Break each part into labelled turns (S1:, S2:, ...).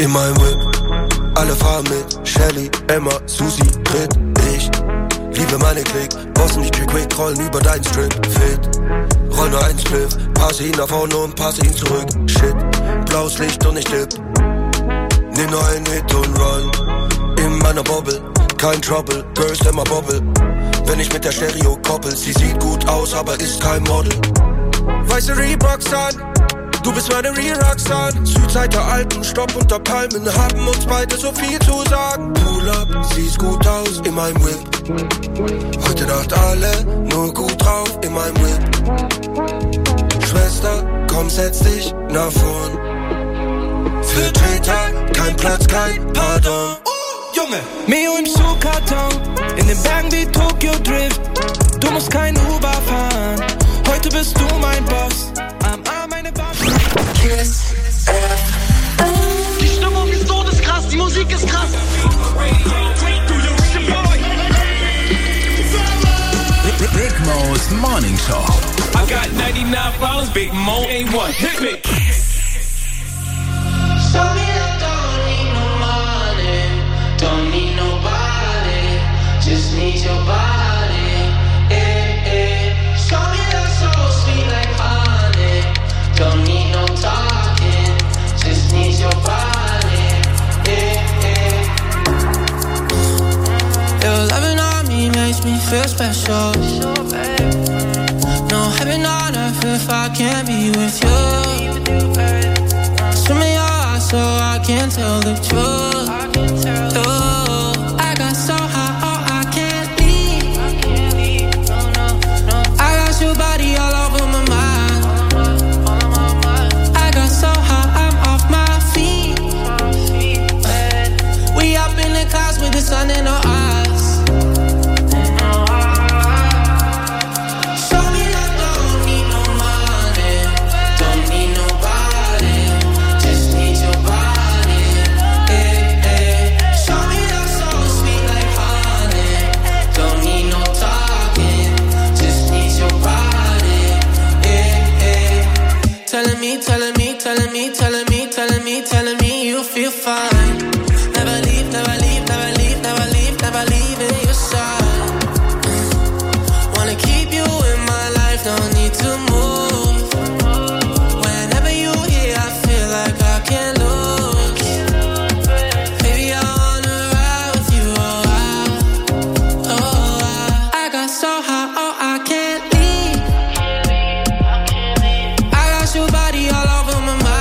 S1: in meinem Whip. Alle fahren mit, Shelly, Emma, Susi, Brit. Ich liebe meine Klick, bossen mich quick, rollen über deinen Strip. Fit, roll nur einen Spliff, passe ihn nach vorne und passe ihn zurück. Shit, blaues Licht und ich tipp. Nimm nur einen Hit und run. In meiner Bobble, kein Trouble, Girls immer Bobble. Wenn ich mit der Stereo koppel, sie sieht gut aus, aber ist kein Model. Weiße Reeboks an, du bist meine Re-Roxanne. Südzeit der Alpen, Stopp unter Palmen, haben uns beide so viel zu sagen. Pull up, siehst gut aus in meinem Whip. Heute Nacht alle nur gut drauf in meinem Whip. Schwester, komm, setz dich nach vorn. Für Treter, kein Platz, kein Pardon. Junge!
S2: Mio im Schuhkarton, in den Bergen wie Tokyo Drift. Du musst kein Uber fahren, heute bist du mein Boss. Am Arm meine Waffe.
S3: Die Stimmung ist todeskrass, die Musik ist krass.
S4: Big Mo's Morning Show.
S5: I got 99 problems, Big Mo ain't one. Hit me.
S6: Show me that don't need no money, don't need nobody, just need your body. Show me that soul sweet like honey, don't need no talking, just need your body. Your loving on me makes me feel special. No heaven on earth if I can't be with you. Show me your eyes so I can tell the truth. I got so high, oh I can't leave. I got your body all over my mind. I got so high, I'm off my feet. We up in the clouds with the sun in our eyes. Telling me you feel fine. Never leave, never leave, never leave, never leave, never leave in your side. Wanna keep you in my life, no need to move. Whenever you here, I feel like I can't lose. Baby, I wanna ride with you, I got so high, oh I can't leave. I got your body all over my mind.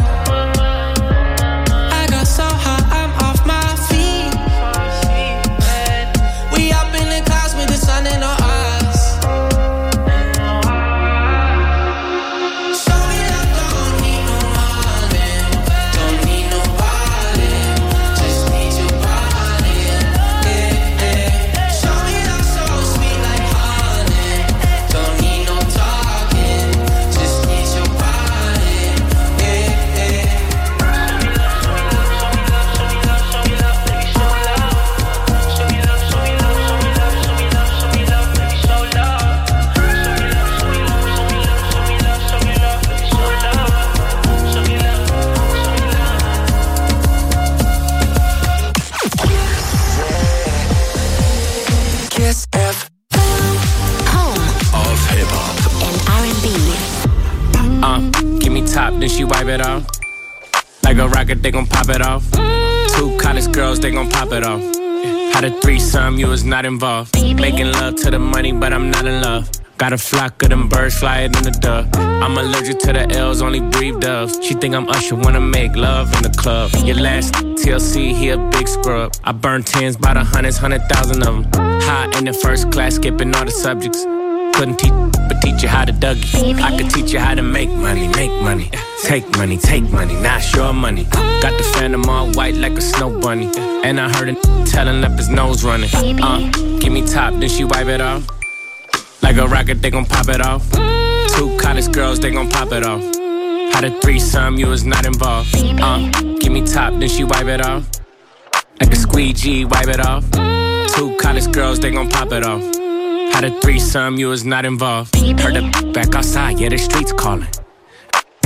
S5: Then she wipe it off. Like a rocket, they gon' pop it off. Two college girls, they gon' pop it off. Had a threesome, you was not involved. Making love to the money, but I'm not in love. Got a flock of them birds flying in the dove. I'm allergic to the L's, only breathe doves. She think I'm Usher, wanna make love in the club. Your last TLC, he a big scrub. I burn tens by the hundreds, 100,000 of them. High in the first class, skipping all the subjects. Couldn't teach, but teach you how to Dougie. I could teach you how to make money, take money, now it's your money. Got the Phantom all white like a snow bunny. And I heard it telling up his nose running. Give me top, then she wipe it off. Like a rocket, they gon' pop it off. Two college girls, they gon' pop it off. Had a threesome, you was not involved. Give me top, then she wipe it off. Like a squeegee, wipe it off. Two college girls, they gon' pop it off. Had a threesome, you was not involved. Heard the back outside, yeah, the streets calling.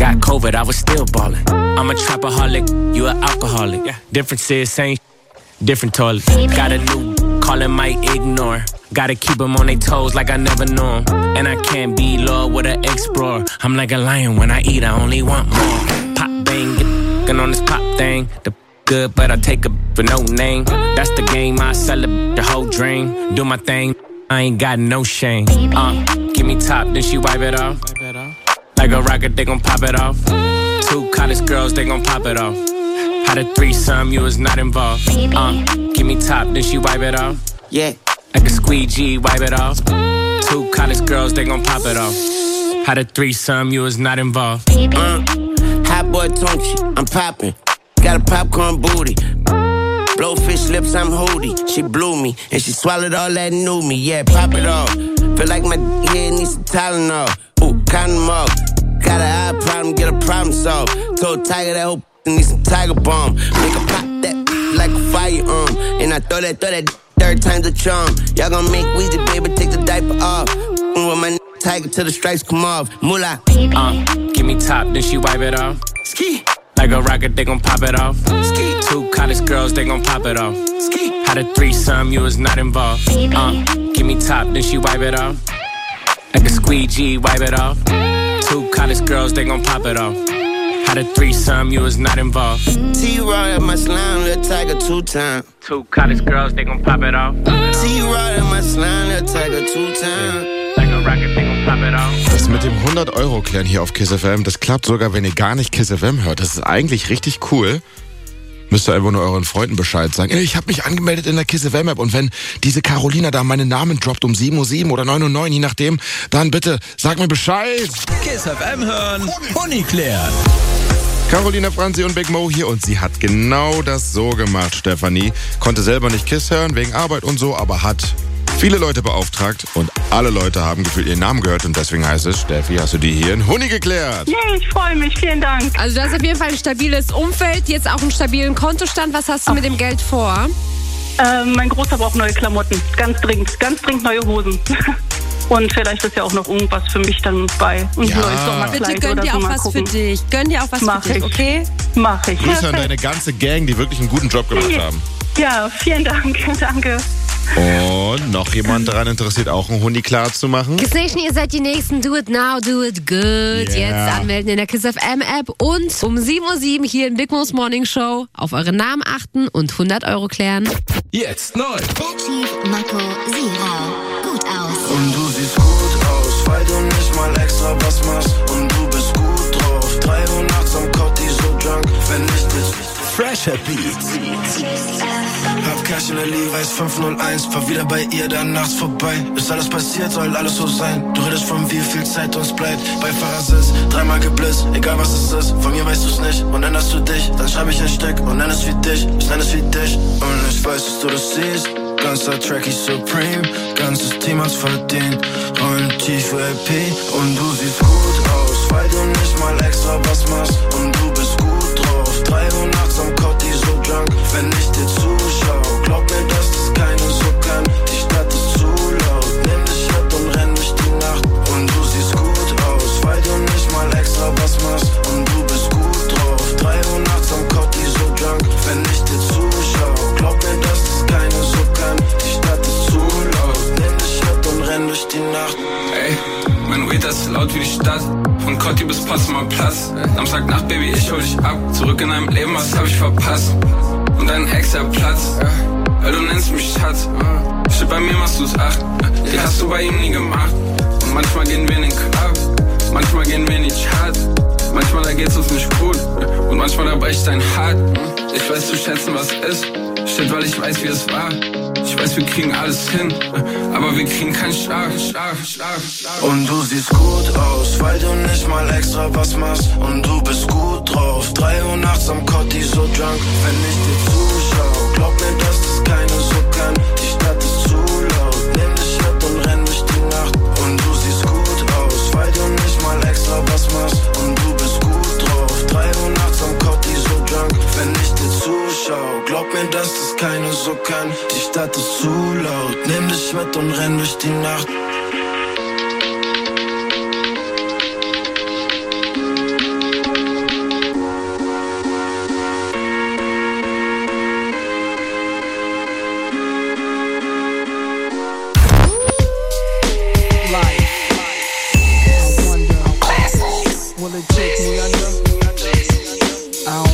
S5: Got COVID, I was still ballin'. I'm a trapaholic, you an alcoholic. Difference is same, different toilet. Got a new, callin' might ignore. Gotta keep them on their toes like I never knew 'em. And I can't be low with an explorer. I'm like a lion when I eat, I only want more. Pop bang, get on this pop thing. The good, but I take a for no name. That's the game, I celebrate the whole dream. Do my thing, I ain't got no shame. Give me top, then she wipe it off. Like a rocket, they gon' pop it off. 2 college girls, they gon' pop it off. Had a threesome, you was not involved. Give me top, then she wipe it off.
S7: Yeah.
S5: Like a squeegee, wipe it off. 2 college girls, they gon' pop it off. Had a threesome, you was not involved.
S7: Hot boy Tunchi, I'm poppin'. Got a popcorn booty. Blowfish lips, I'm hoodie. She blew me, and she swallowed all that new me. Yeah, pop it off. Feel like my head needs some Tylenol. Ooh, condom off. Got an eye problem, get a problem solved. Told Tiger that whole needs some Tiger Bomb. Make her pop that like a firearm. And I throw that 3rd time's a charm. Y'all gon' make Weezy, baby, take the diaper off. With my Tiger till the stripes come off. Moolah.
S5: Give me top, then she wipe it off.
S7: Ski.
S5: Like a rocket, they gon' pop it off.
S7: Ski.
S5: 2 college girls, they gon' pop it off.
S7: Ski.
S5: Had a threesome, you was not involved. Give me top, then she wipe it off. Like a squeegee, wipe it off. 2 college girls, they gon' pop it off. Had a threesome, you was not involved.
S7: T-Raw at my slime, little Tiger 2 times.
S5: 2 college girls, they gon' pop it off.
S7: T-Raw at my slime, little Tiger 2 times.
S5: Like a rocket, they gon' pop it off.
S8: Das mit dem 100-Euro-Klären hier auf Kiss FM, das klappt sogar, wenn ihr gar nicht Kiss FM hört. Das ist eigentlich richtig cool. Müsst ihr einfach nur euren Freunden Bescheid sagen. Ich habe mich angemeldet in der Kiss FM App und wenn diese Carolina da meinen Namen droppt um 7:07 oder 9:09, je nachdem, dann bitte sag mir Bescheid.
S4: Kiss FM hören, Honig klären.
S8: Carolina Franzi und Big Mo hier und sie hat genau das so gemacht, Stefanie. Konnte selber nicht Kiss hören, wegen Arbeit und so, aber hat viele Leute beauftragt und alle Leute haben gefühlt ihren Namen gehört und deswegen heißt es, Steffi, hast du die hier in Honig geklärt?
S9: Yay, ich freue mich, vielen Dank.
S10: Also du hast auf jeden Fall ein stabiles Umfeld, jetzt auch einen stabilen Kontostand. Was hast du mit dem Geld vor?
S9: Mein Großer braucht neue Klamotten, ganz dringend neue Hosen. Und vielleicht ist ja auch noch irgendwas für mich dann bei. Und ein neues Sommerkleid.
S10: Bitte gönn dir auch was für dich. Gönn dir auch was für dich, okay?
S9: Mach ich.
S8: Grüße an deine ganze Gang, die wirklich einen guten Job gemacht haben.
S9: Ja, vielen Dank. Danke.
S8: Und noch jemand daran interessiert, auch einen Honig klar zu machen?
S10: Kiss Nation, ihr seid die Nächsten. Do it now, do it good.
S8: Yeah.
S10: Jetzt anmelden in der Kiss FM App und um 7:07 hier in Big Mo's Morning Show auf eure Namen achten und 100 Euro klären.
S4: Jetzt neu.
S11: Chief, Marco, Sierra. Gut aus.
S1: Und du siehst gut aus, weil du nicht mal extra was machst. Und du bist gut drauf. 3 Uhr nachts am Cotti, so drunk, wenn ich dich.
S4: Fresher Beats.
S1: Hab Cash in der Levi's 501, fahr wieder bei ihr dann nachts vorbei. Ist alles passiert, soll alles so sein. Du redest von wie viel Zeit uns bleibt. Bei Fahrersitz, 3-mal geblitzt, egal was es ist. Von mir weißt du's nicht und änderst du dich. Dann schreib ich ein Stück und nenn es wie dich. Ich nenn es wie dich und ich weiß, dass du das siehst. Ganzer Tracky Supreme, ganzes Team hat's verdient. Rollen tief für LP und du siehst gut aus, weil du nicht mal extra was machst. Und du bist gut drauf, 3 Uhr nachts am Cotti, so drunk, wenn ich dir zuschau. Glaub mir, dass das keine so kann, die Stadt ist zu laut. Nimm dich mit und renn durch die Nacht. Und du siehst gut aus, weil du nicht mal extra was machst. Und du bist gut drauf, 3 Uhr nachts am Cotti, so drunk, wenn ich dir zuschau. Glaub mir, dass das keine so kann, die Stadt ist zu laut. Nimm dich mit und renn durch die Nacht.
S12: Ey, mein Weed ist laut wie die Stadt. Von Cotti bis Potsdamer Platz. Samstagnacht, Baby, ich hol dich ab. Zurück in deinem Leben, was hab ich verpasst? Und dein Ex, der Platz, weil du nennst mich Schatz. Shit, bei mir machst du's 8. Die hast du bei ihm nie gemacht. Und manchmal gehen wir in den Club, manchmal gehen wir in die Charts. Manchmal da geht's uns nicht gut und manchmal da bricht dein Hart. Ich weiß zu schätzen, was ist. Shit, weil ich weiß, wie es war. Ich weiß, wir kriegen alles hin, aber wir kriegen keinen Schlaf.
S1: Und du siehst gut aus, weil du nicht mal extra was machst. Und du bist gut drauf, 3 Uhr nachts am Cotti, so drunk, wenn ich dir zuschau. Glaub mir, dass das keine so kann, die Stadt ist zu laut. Nimm dich mit und renn durch die Nacht. Und du siehst gut aus, weil du nicht mal extra was machst. Und du bist gut drauf, 3 Uhr nachts am Cotti, so drunk, wenn ich dir zuschau. Glaub mir, dass das keine so kann, die Stadt ist zu laut. Nimm dich mit und renn durch die Nacht.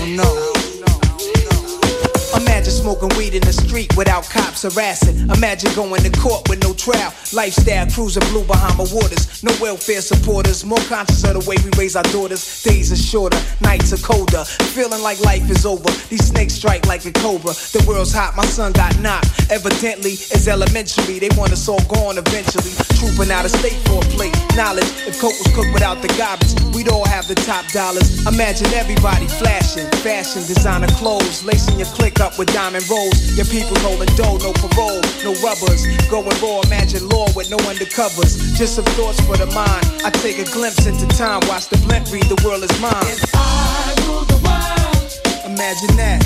S13: don't know. Imagine smoking weed in the street without cops harassing. Imagine going to court with no trial. Lifestyle cruising blue Bahama waters. No welfare supporters. More conscious of the way we raise our daughters. Days are shorter, nights are colder. Feeling like life is over. These snakes strike like a cobra. The world's hot, my son got knocked. Evidently, it's elementary. They want us all gone eventually. Trooping out of state for a plate. Knowledge, if coke was cooked without the garbage, we'd all have the top dollars. Imagine everybody flashing. Fashion, designer clothes. Lacing your click up with diamond rolls. Your people holding dough, no parole, no rubbers. Going raw, imagine law with no undercovers. Just some thoughts for the mind. I take a glimpse into time, watch the blimp read, the world is mine.
S6: If I rule the world,
S13: imagine that.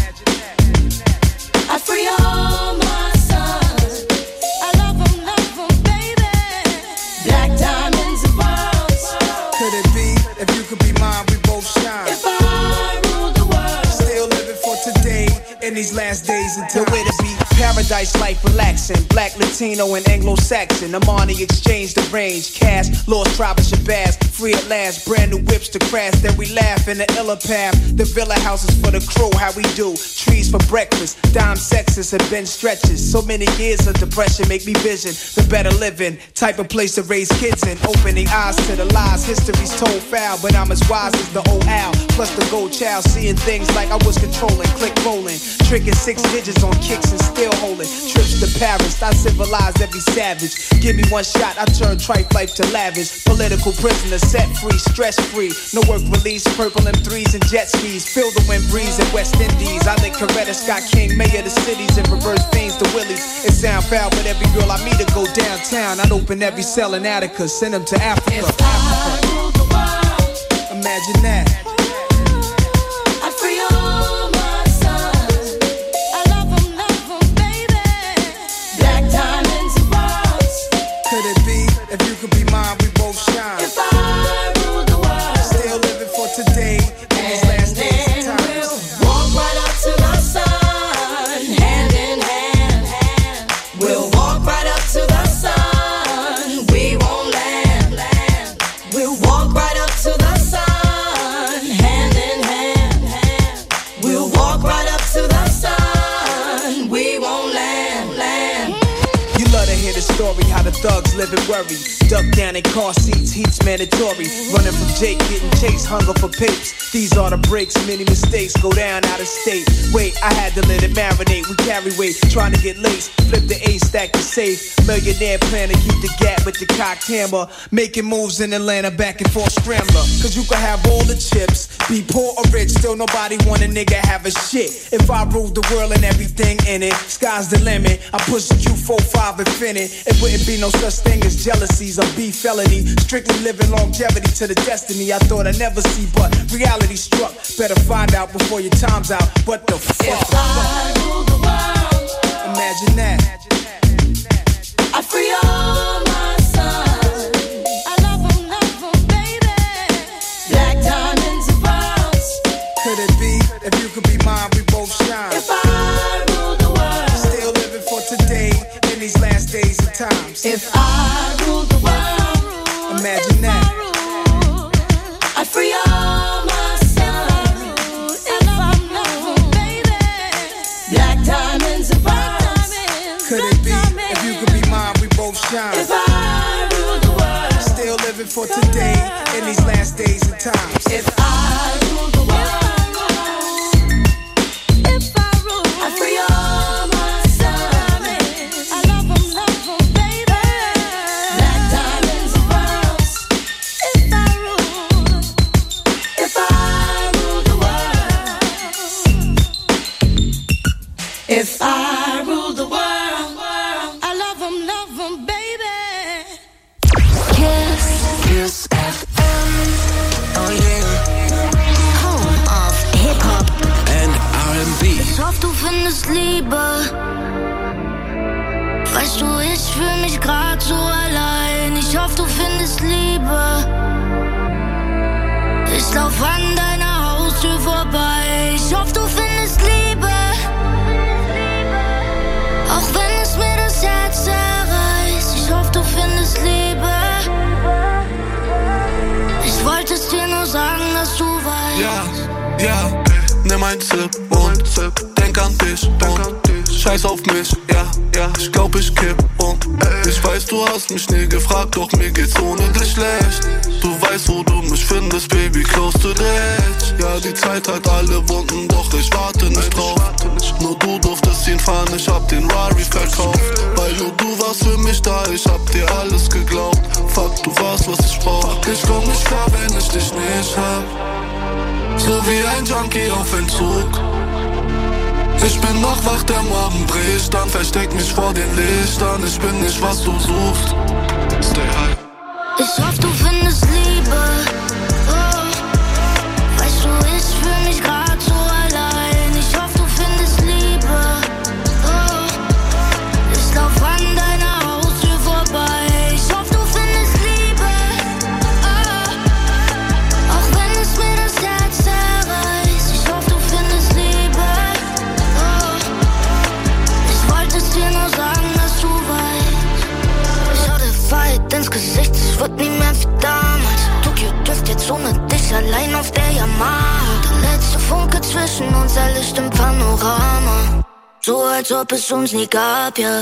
S6: I free all my sons. I love them, baby. Black diamonds and pearls.
S13: Could it be, if you could be mine, we both shine.
S6: If I rule the world,
S13: still living for today. In these last days until where to be. Paradise life relaxing. Black, Latino, and Anglo-Saxon. Amani exchange the range. Cash, lost tribe of Shabazz. Free at last. Brand new whips to crash. Then we laugh in the illa path. The villa houses for the crew. How we do. Trees for breakfast. Dime sexes and bench stretches. So many years of depression make me vision the better living. Type of place to raise kids in. Opening eyes to the lies. History's told foul. But I'm as wise as the old owl. Plus the gold child. Seeing things like I was controlling. Click rolling. Tricking 6 digits on kicks and still holding. Trips to Paris, I civilized every savage. Give me one shot, I turn trife life to lavish. Political prisoner, set free, stress free. No work release, purple M3s and jet skis. Feel the wind breeze in West Indies. I think Coretta Scott King, mayor of the cities, and reverse fiends to Willies. It sound foul, but every girl I meet to go downtown. I'd open every cell in Attica, send them to Africa.
S6: If I rule the world,
S13: imagine that.
S6: I free all my sons. I love them, baby. Black diamonds and pearls.
S13: Could it be, if you could be mine, we both shine.
S6: If I rule the world,
S13: still living for today. In these last days and times.
S6: we'll walk right up to the sun, hand in hand. We'll walk right up to the sun. We won't land. We'll walk right up to the sun, hand in hand. We'll walk right up to the sun. We won't land.
S13: You love to hear the story, how the thugs live and worry. Duck down in car seats, heat's mandatory. Running from Jake, getting chased, hunger for papes. These are the breaks, many mistakes go down out of state. Wait, I had to let it marinate. We carry weight, trying to get laced. Flip the A, stack the safe. Millionaire plan to keep the gap with the cocked hammer. Making moves in Atlanta, back and forth scrambler. Cause you can have all the chips, be poor or rich, still nobody want a nigga have a shit. If I ruled the world and everything in it, sky's the limit. I push the Q45 infinite. It wouldn't be no such thing as jealousies or beef felony. Strictly living longevity to the destiny I thought I'd never see, but reality struck. Better find out before your time's out. What the fuck?
S6: If I rule the world,
S13: imagine that.
S6: I free all my sons. I love them, baby. Black diamonds and pearls.
S13: Could it be, if you could be mine, we both shine.
S6: If I rule the world,
S13: still living for today. In these last days and times.
S6: If I rule the world,
S13: imagine that.
S6: I free all my sons. If I love them, baby. Black diamonds and pearls.
S13: Could it be, if you could be mine, we both shine.
S6: If I rule the world,
S13: still living for today. In these last days and times.
S6: If I rule the world, if I rule, I free all my sons. I love them, baby. Black diamonds and pearls. If I rule the world, if I rule the world, I love them, baby.
S11: Kiss FM. Oh yeah. Home of Hip-Hop
S4: and R&B.
S11: Ich hoffe, du findest Liebe. Weißt du, ich fühl mich grad so allein. Ich hoffe, du findest Liebe. Ich lauf an deiner Haustür vorbei. Ich hoffe, du findest Liebe. Auch wenn es mir das Herz zerreißt. Ich hoffe, du findest Liebe. Ich wollte es dir nur sagen, dass du weißt.
S14: Ja, nimm ein Sip und denk an dich und scheiß auf mich, ja, ich glaub ich kipp und ich weiß, du hast mich nie gefragt, doch mir geht's ohne dich schlecht. Du weißt, wo du mich findest, Baby, close to the edge. Ja, die Zeit hat alle Wunden, doch ich warte nicht drauf. Nur du durftest ihn fahren, ich hab den Rari verkauft. Weil nur du warst für mich da, ich hab dir alles geglaubt. Fuck, du warst, was ich brauch. Ich komm nicht klar, wenn ich dich nicht hab. So wie ein Junkie auf Entzug. Ich bin noch wach, der Morgen bricht, dann versteck mich vor den Lichtern. Ich bin nicht, was du suchst. Stay high.
S11: Ich hoffe, du findest Liebe. Oh. Weißt du, ich fühl mich grad so allein. Ich hoffe, du findest Liebe. Oh. Ich lauf an deiner Haustür vorbei. Ich hoffe, du findest Liebe. Oh. Auch wenn es mir das Herz zerreißt. Ich hoffe, du findest Liebe. Oh. Ich wollte es dir nur sagen, dass du weißt. Schau der Wahrheit ins Gesicht, es wird nie mehr wie damals. Tokio dürft jetzt ohne dich allein auf der Yamaha. Der letzte Funke zwischen uns, ein Licht im Panorama. So als ob es uns nie gab, ja.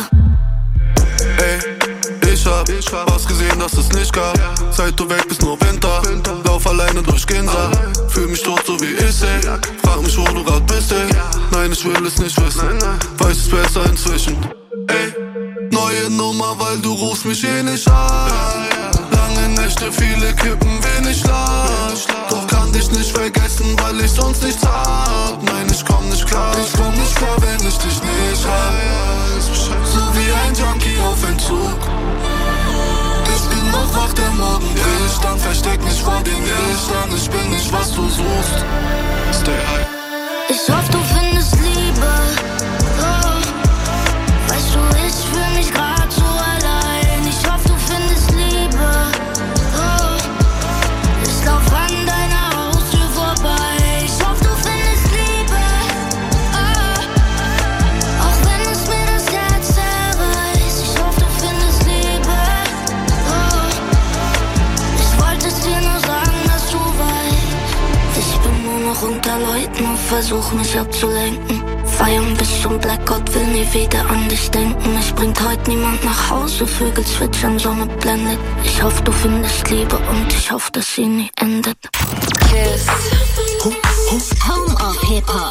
S14: Ey, ich hab was gesehen, das es nicht gab. Seit du weg bist, nur Winter. Lauf alleine durch Ginza. Fühl mich tot, so wie ich, ey. Frag mich, wo du grad bist, ey. Nein, ich will es nicht wissen. Weiß es besser inzwischen. Ey, neue Nummer, weil du rufst mich eh nicht an. Lange Nächte, viele Kippen, wenig Schlaf. Doch kann dich nicht vergessen, weil ich sonst nichts hab. Nein, ich komm nicht klar, wenn ich dich nicht hab. So wie ein Junkie auf Entzug. Ich bin noch wach, der Morgen bricht, dann versteck mich vor den Lichtern. Ich bin nicht, was du suchst. Stay high.
S11: Ich hoffe, du findest Liebe. Oh. Weißt du, ich fühl mich grad so allein. Ich hoffe, du findest Liebe. Oh. Ich lauf an deiner Haustür vorbei. Ich hoffe, du findest Liebe. Oh. Auch wenn es mir das Herz zerreißt. Ich hoffe, du findest Liebe. Oh. Ich wollte es dir nur sagen, dass du weißt. Ich bin nur noch unter Leuten und versuch mich abzulenken. Feiern bis zum Blackout, will nie wieder an dich denken. Es bringt heute niemand nach Hause, Vögel zwitschern, Sonne blendet. Ich hoffe, du findest Liebe und ich hoffe, dass sie nie endet.
S15: Kiss. Home of Hip-Hop.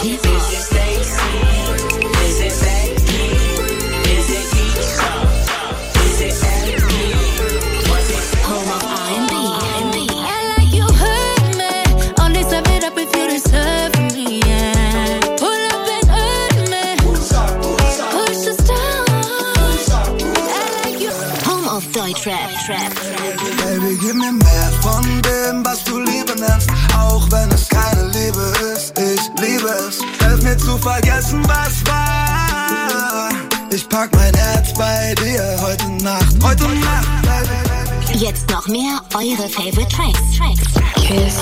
S15: Home of R&B.
S11: I like you hurt me. Only serve it up if you deserve me, yeah. Pull up and hurt me. Push us down. I like you.
S15: Home of Deutschrap.
S16: Baby, gib mir mehr von dem, was du Liebe nennst. Auch wenn es keine Liebe ist, ich liebe es. Hilf mir zu vergessen, was war. Ich pack mein Herz bei dir heute Nacht, baby.
S15: Jetzt noch mehr eure Favorite Tracks.
S11: Kiss.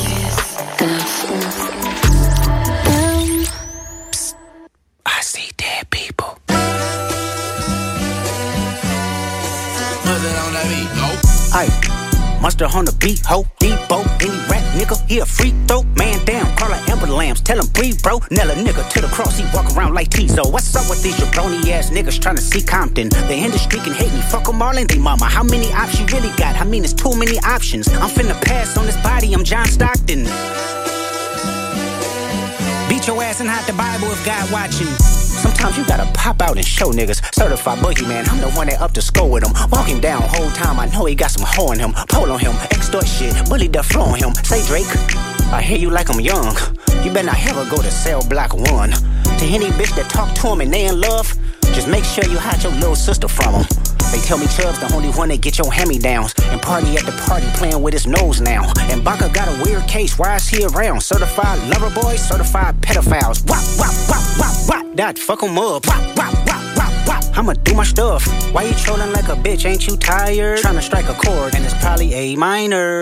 S7: I see dead people. Aye, monster on the beat, ho, Debo, any rap nigga, he a free throw, man down, call like Amber Lambs, tell him breathe, bro, Nella nigga to the cross, he walk around like Tizo. What's up with these jabroni ass niggas trying to see Compton? The industry can hate me, fuck them all and they mama. How many options you really got? I mean, it's too many options. I'm finna pass on this body, I'm John Stockton. Beat your ass and hide the Bible if God watching. Sometimes you gotta pop out and show niggas. Certified boogeyman, I'm the one that up to score with him. Walk him down whole time, I know he got some hoe in him. Pole on him, extort shit, bully the flow on him. Say Drake, I hear you like I'm young. You better not ever go to cell block 1. To any bitch that talk to him and they in love, just make sure you hide your little sister from him. They tell me Chubb's the only one that get your hand-me-downs. And party at the party playing with his nose now. And Baka got a weird case, why is he around? Certified lover boys, certified pedophiles. Wop, wop, wop, wop, wop. That fuck him up. Wop, wop, wop, wop, wop. I'ma do my stuff. Why you trolling like a bitch? Ain't you tired? Trying to strike a chord and it's probably A minor.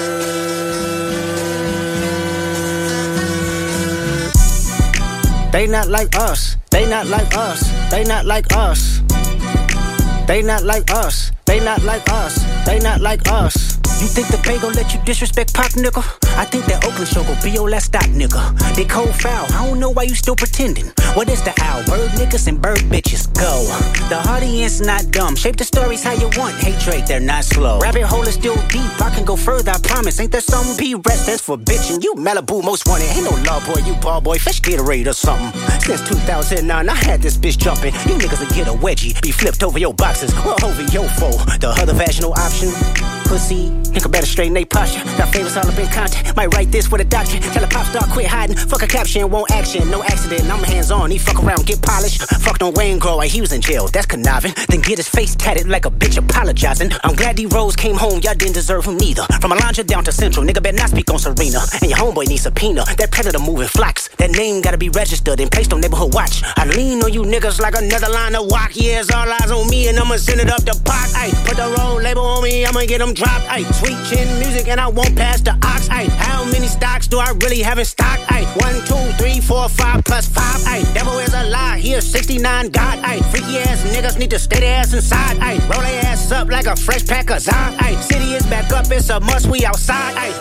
S7: They not like us. They not like us. They not like us. They not like us. They not like us. They not like us.
S17: You think the Bay gon' let you disrespect Pop, nigga? I think that Oakland show gon' be your last stop, nigga. They cold foul, I don't know why you still pretending. What is the owl? Bird niggas and bird bitches, go. The audience not dumb, shape the stories how you want. Hey Drake, they're not slow. Rabbit hole is still deep, I can go further, I promise. Ain't there something P-Rest stands for bitchin'? You Malibu most wanted, ain't no love boy, you ball boy, fish Gatorade or something. Since 2009, I had this bitch jumping. You niggas will get a wedgie, be flipped over your boxes, or over your foe. The other vaginal option, pussy, nigga better straighten they posture. Got famous all up in content, might write this with a doctrine. Tell a pop star quit hiding, fuck a caption, won't action. No accident, I'm hands on, he fuck around, get polished. Fucked on Wayne Grow, he was in jail, that's conniving. Then get his face tatted like a bitch apologizing. I'm glad D-Rose came home, y'all didn't deserve him neither. From Alondra down to Central, nigga better not speak on Serena. And your homeboy needs subpoena, that predator moving flocks. That name gotta be registered and placed on neighborhood watch. I lean on you niggas like another line of walk. Yeah, it's all eyes on me and I'ma send it up the pot. Ay, put the roll label on me, I'ma get them dropped. Ay, sweet chin music and I won't pass the ox. Ay, how many stocks do I really have in stock? Ay, 1, 2, 3, 4, 5 plus 5. Ay, devil is a lie, he is 69 God. Ay, freaky ass niggas need to stay their ass inside. Ay, roll their ass up like a fresh pack of Zod. Ay, city is back up, it's a must, we outside. Ay.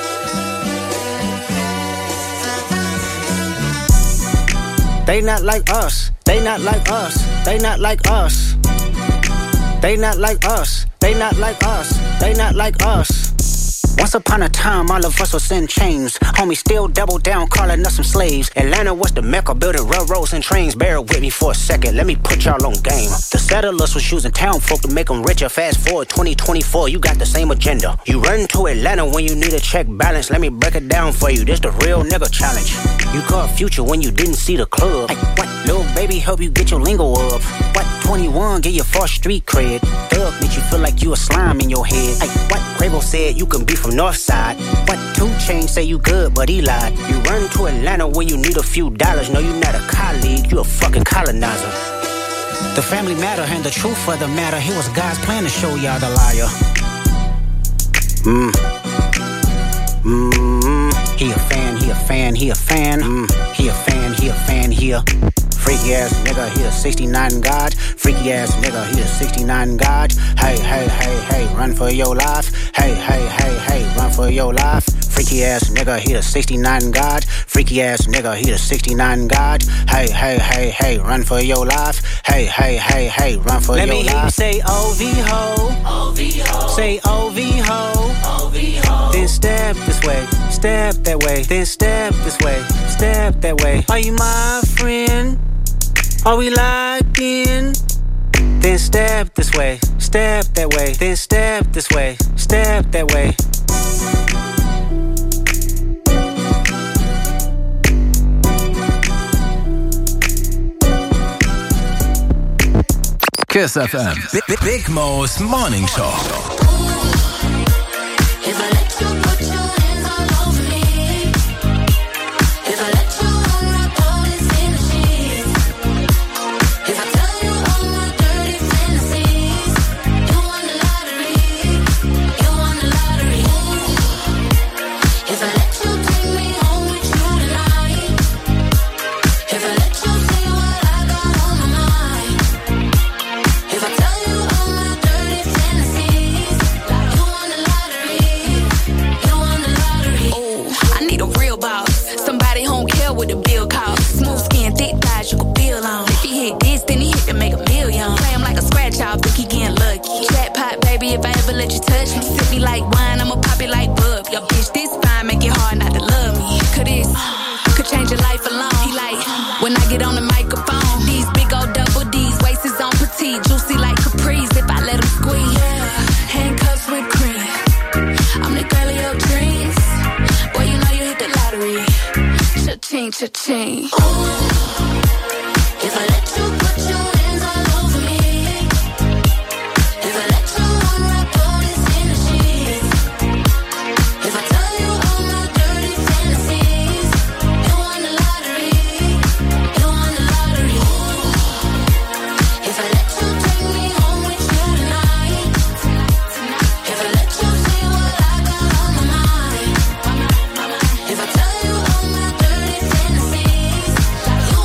S17: They not like us, they not like us, they not like us. They not like us, they not like us, they not like us. Once upon a time, all of us was in chains. Homie still double down, calling us some slaves. Atlanta was the mecca, building railroads and trains. Bear with me for a second, let me put y'all on game. The settlers was using town folk to make them richer. Fast forward 2024, you got the same agenda. You run to Atlanta when you need a check balance. Let me break it down for you, this the real nigga challenge. You caught Future when you didn't see the club. Like, what? Lil' baby help you get your lingo up. What? 21 get your first street cred. Thug make you feel like you a slime in your head. Like, what? Quavo said you can be from Northside. What? 2 Chainz say you good, but he lied. You run to Atlanta when you need a few dollars. No, you not a colleague, you a fucking colonizer. The family matter and the truth for the matter. Here was God's plan to show y'all the liar. He a fan, he a fan, he a fan. He a fan, he a fan, he a freaky ass nigga, he a 69 God. Freaky ass nigga, he a 69 God. Hey, hey, hey, hey, run for your life. Hey, hey, hey, hey, run for your life. Freaky ass nigga, he a 69 God. Freaky ass nigga, he a 69 God. Hey, hey, hey, hey, run for your life. Hey, hey, hey, hey, run for your life. Let me hear you say OV-ho. OV-ho. Say OV-ho. OV-ho. Then step this way, step that way. Then step this way, step that way. Are you my friend? Are we locked in? Then step this way, step that way. Then step this way, step that way.
S18: Kiss FM, Big Mo's Morning Show.
S19: If I ever let you touch me, sip me like wine, I'ma pop it like bub. Your bitch this fine, make it hard not to love me. Cause this could change your life alone. He like, when I get on the microphone, these big old double D's, waist is on petite, juicy like Caprice, if I let them squeeze. Yeah, handcuffs with cream, I'm the girl of your dreams. Boy, you know you hit the lottery. Cha-ching, cha-ching. If I let you put your hands all over me, if I let you unwrap all these fantasies, if I tell you all my dirty fantasies, you won the lottery, you won the lottery. If I let you take me home with you tonight, if I let you see what I got on my mind, if I tell you all my dirty fantasies, you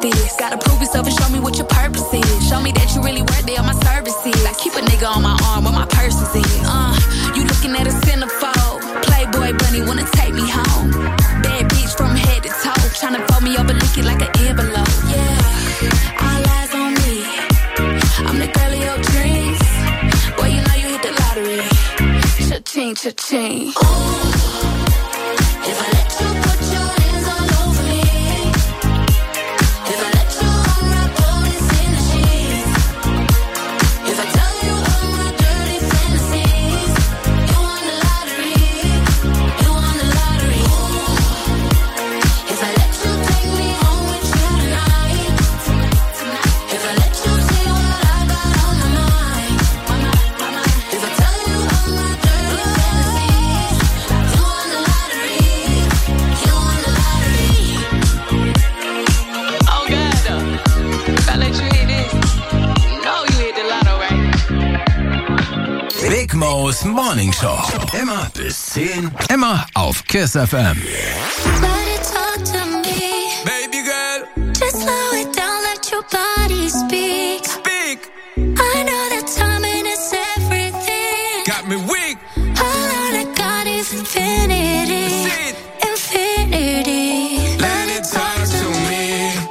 S19: this. Gotta prove yourself and show me what your purpose is. Show me that you really worthy of my services. I keep a nigga on my arm where my purse is in. You looking at a centerfold. Playboy bunny wanna take me home. Bad bitch from head to toe. Tryna fold me up and lick it like an envelope. Yeah, all eyes on me. I'm the girl of your dreams. Boy, you know you hit the lottery. Cha-ching, cha-ching. Ooh, if I let you put your hands all over me. If I let you unwrap all this in the sheets. If I tell you all my dirty fantasies. You won the lottery. You won the lottery. Ooh, if I let you take me home with you tonight. If I let you see what I got on my mind. If I tell you all my dirty fantasies. You won the lottery. You won the lottery. Oh God, if I let you hit this, you know you hit the lotto, right?
S18: Big Mo's Morning Show. Immer bis 10. Immer auf Kiss FM.
S11: Body talk to me.
S12: Baby girl,
S11: Just slow it down, let your body speak.
S12: speak.
S11: I know that timing is everything.
S12: Got me weak.
S11: All I got is infinity.
S12: Sit.
S11: Infinity.
S12: Let it talk to me.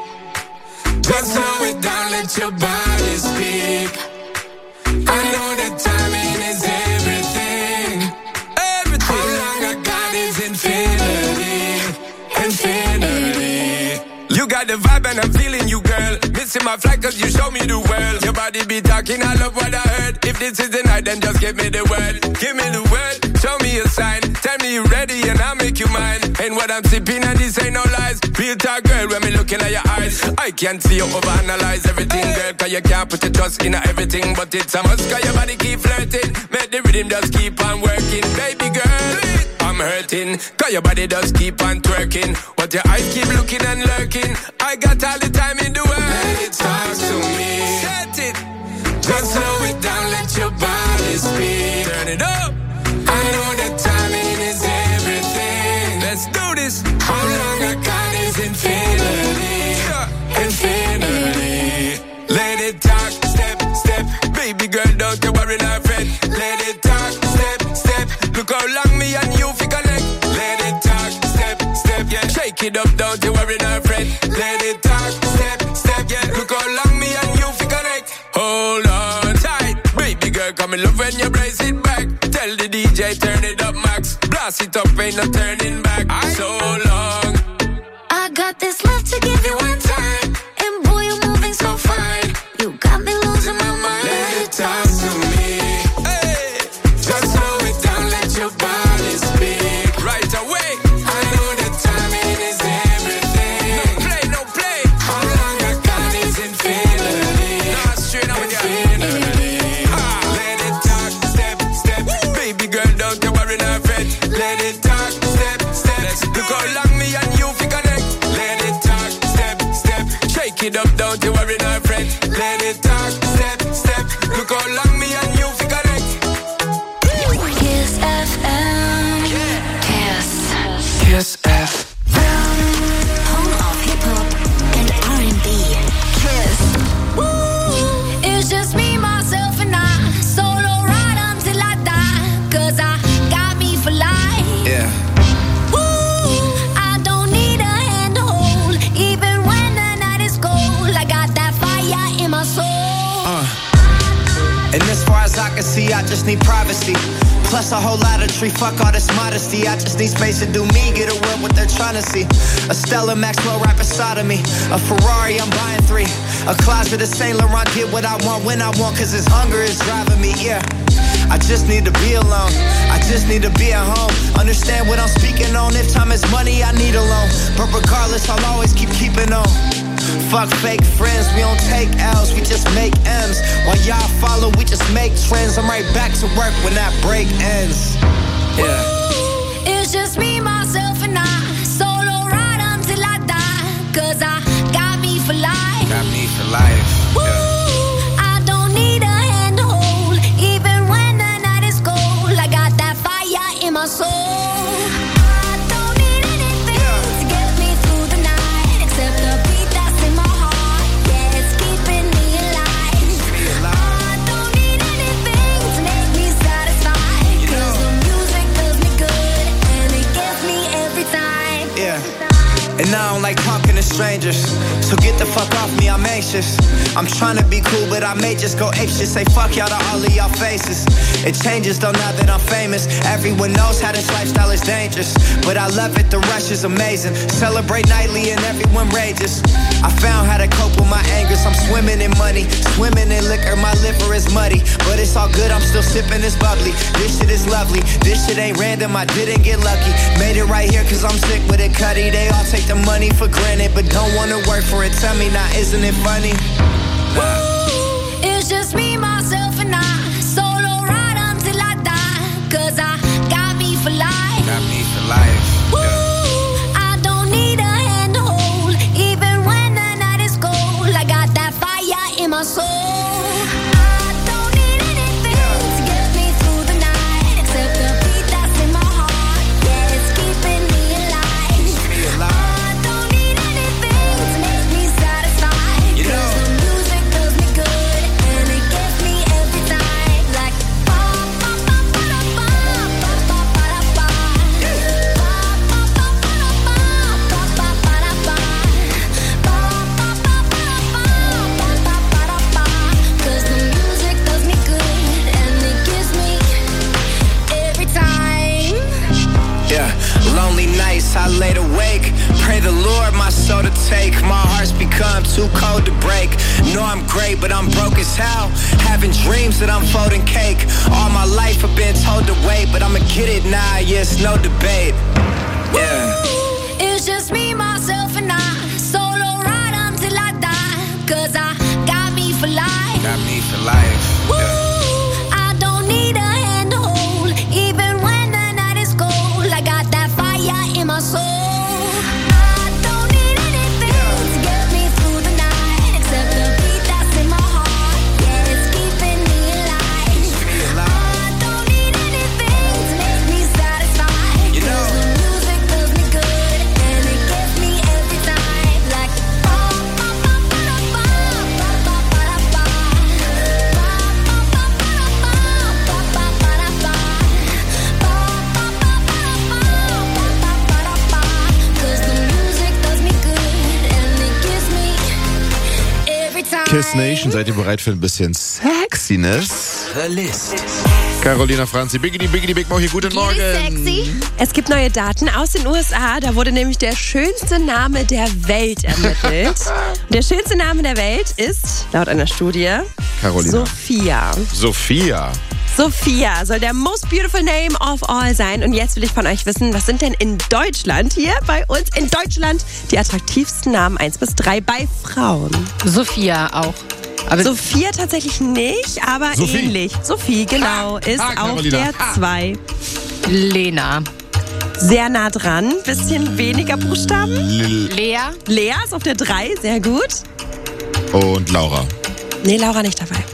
S12: Just slow it down, let your body speak. I know that timing is everything. Everything. All I got is infinity. Infinity. You got the vibe and I'm feeling you, girl. Missing my flight cause you show me the world. Your body be talking, I love what I heard. If this is the night, then just give me the word. Give me the word, show me a sign. Tell me you're ready and I'll make you mine. And what I'm sipping and this ain't no lies. Real talk, girl, when me looking at your eyes. I can't see you overanalyze everything, girl. Cause you can't put your trust in everything. But it's a must cause your body keep flirting. Make the rhythm just keep on working. Baby girl, I'm hurting. Cause your body does keep on twerking. But your eyes keep looking and lurking. I got all the time in the world. Let it talk to me. Set it. Just slow it down, let your body speak. Turn it up. I know that timing is everything. Let's do this. How long I got is infinity. Infinity. Let it talk, step, step. Baby girl, don't you worry, not fret. Let it talk, step, step. Look how long me and you fi connect. Let it talk, step, step, yeah. Shake it up, don't you worry, not fret. Let it talk, step, step, yeah. Look how long me and you fi connect. Hold on tight, baby girl, come in love when you brace it back. Tell the DJ turn it up max. Blast it up, ain't no turning back. So long.
S11: I got this love to give you one time. And boy, you're moving so fine. You got me losing my mind.
S12: Let it talk to me. Hey, just slow it down, let your body speak. Right away. I know that timing is everything. No play, no play. How long I got is infinity. Nah, straight up infinity. Let it talk, step, step. Baby girl, don't you worry, not fret. Let it talk, step, step. Look how long me and you fi connect. Let it talk, step, step. Shake it up, don't you worry, not fret. Let it talk, step, step. Look how long me and you fi connect.
S11: Kiss FM. Kiss.
S12: Kiss F.
S15: Home of hip hop and R&B.
S11: Kiss. It's just me, myself, and I. Solo ride until I die. Cause I got me for life.
S12: Yeah.
S11: I don't need a hand to hold. Even when the night is cold. I got that fire in my soul.
S20: And as far as I can see, I just need privacy. Plus a whole lot of tree, fuck all this modesty. I just need space to do me, get away what they're trying to see. A Stella Maxwell right beside of me. A Ferrari, I'm buying 3. A closet of Saint Laurent, get what I want when I want. Cause this hunger is driving me, yeah. I just need to be alone. I just need to be at home. Understand what I'm speaking on. If time is money, I need a loan. But regardless, I'll always keep keeping on. Fuck fake friends, we don't take L's, we just make M's. While y'all follow, we just make trends. I'm right back to work when that break ends. Yeah.
S11: It's just me, myself, and I. Solo ride until I die. Cause I got me for life.
S20: Got me for life.
S11: Yeah. I don't need a hand to hold. Even when the night is cold. I got that fire in my soul. I don't need anything to get me through the night. Except the beat that's in my heart.
S20: strangers. So get the fuck off me, I'm anxious. I'm trying to be cool, but I may just go apeshit. Say fuck y'all to all of y'all faces. It changes though now that I'm famous. Everyone knows how this lifestyle is dangerous, but I love it, the rush is amazing. Celebrate nightly and everyone rages. I found how to cope with my angers. I'm swimming in money, swimming in liquor. My liver is muddy, but it's all good, I'm still sipping this bubbly. This shit is lovely, this shit ain't random, I didn't get lucky. Made it right here cause I'm sick with it, Cuddy. They all take the money for granted, but don't wanna work for it. Tell me now, isn't it funny?
S11: It's just me, myself, and I. Solo ride until I die. Cause I got me for life.
S20: Got me for life.
S11: Woo, I don't need a hand to hold. Even when the night is cold, I got that fire in my soul. I don't need anything to get me through the night, except the beat that's in my heart. Yeah, it's keeping me alive. I don't need anything to make me satisfied.
S20: You know.
S11: Cause the music does me good, and it gets me every time. Like ba ba ba ba da ba ba ba ba da ba. Ba ba ba ba da ba ba ba ba da ba. Ba ba ba ba da ba ba ba ba da ba. Cause the music does me good, and it gives me every time.
S20: Yeah, lonely nights I laid awake. Pray the Lord my soul to take. My heart's become too cold to break. Know I'm great, but I'm broke as hell. Having dreams that I'm folding cake. All my life I've been told to wait, but I'ma get it now, yes, no debate. Yeah.
S11: It's just me, myself, and I. Solo ride until I die. Cause I got me for life.
S20: Got me for life.
S11: Woo,
S20: Yeah.
S11: I don't need a hand to hold. Even when the night is cold, I got that fire in my soul. I don't need anything to get me through the night, except the beat that's in my heart. Yeah, it's keeping me alive. I don't need anything to make me satisfied.
S20: You know.
S11: Cause the music does me good, and it gets me every time. Like ba ba ba ba da ba ba ba ba da ba. Ba ba ba ba da ba ba ba ba da ba. Ba ba ba ba da ba ba ba ba da ba. Cause the music does me good, and it gives me every time.
S8: Kiss Nation, seid ihr bereit für ein bisschen Sexiness?
S18: The List.
S8: Carolina Franzi, Biggity Big Mo hier, guten Morgen.
S10: Sexy.
S1: Es gibt neue Daten aus den USA. Da wurde nämlich der schönste Name der Welt ermittelt. Und der schönste Name der Welt ist, laut einer Studie,
S8: Carolina.
S1: Sophia. Sophia soll der most beautiful name of all sein. Und jetzt will ich von euch wissen, was sind denn in Deutschland, hier bei uns in Deutschland, die attraktivsten Namen 1 bis 3 bei Frauen?
S10: Sophia auch. Aber
S1: Sophia tatsächlich nicht, aber
S8: Sophie.
S1: ähnlich. Sophie, genau, ist auf
S8: Carolina.
S1: der 2.
S10: Lena.
S1: Sehr nah dran, bisschen weniger Buchstaben.
S10: Lea.
S1: Lea ist auf der 3, sehr gut.
S8: Und Laura.
S1: Nee, Laura nicht dabei.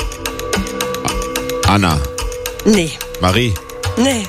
S8: Anna.
S1: Nee,
S8: Marie.
S1: nee.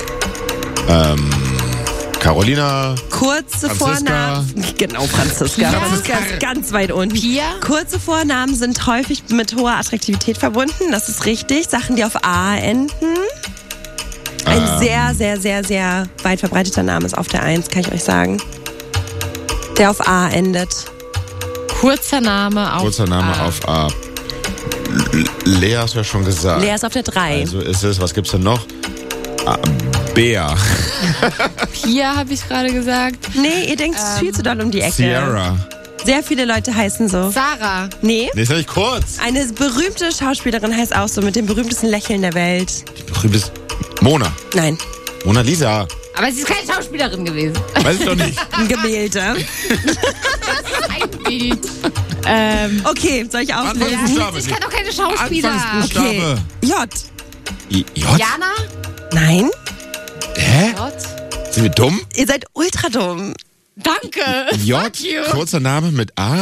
S8: Carolina.
S1: Kurze
S8: Franziska.
S1: Vornamen. Genau, Franziska. Franziska ist ganz weit unten.
S10: Pia.
S1: Kurze Vornamen sind häufig mit hoher Attraktivität verbunden. Das ist richtig. Sachen, die auf A enden. Ein sehr, sehr, sehr, sehr weit verbreiteter Name ist auf der 1, kann ich euch sagen. Der auf A endet.
S10: Kurzer Name auf
S8: Kurzer Name
S10: A.
S8: auf A. Lea hast du ja schon gesagt.
S1: Lea ist auf der 3.
S8: Also ist es, was gibt's denn noch? Bea.
S10: Pia habe ich gerade gesagt.
S1: Nee, ihr denkt viel zu doll um die Ecke.
S8: Sierra.
S1: Sehr viele Leute heißen so.
S10: Sarah.
S1: Nee.
S8: Nee, ist ja nicht kurz.
S1: Eine berühmte Schauspielerin heißt auch so, mit dem berühmtesten Lächeln der Welt.
S8: Berühmtes Mona.
S1: Nein.
S8: Mona Lisa.
S10: Aber sie ist keine Schauspielerin gewesen.
S8: Weiß ich doch nicht.
S1: Ein Gemälde.
S10: Ein Bild.
S1: Okay, soll ich auflösen?
S8: Anfangsbuchstabe.
S10: Ich kann doch keine Schauspieler.
S8: Anfangsbuchstabe.
S1: J.
S8: J?
S10: Jana?
S1: Nein.
S8: Hä?
S10: J?
S8: Sind wir dumm?
S1: Ihr seid ultra dumm.
S10: Danke.
S8: J,
S10: Fuck you.
S8: kurzer Name mit A.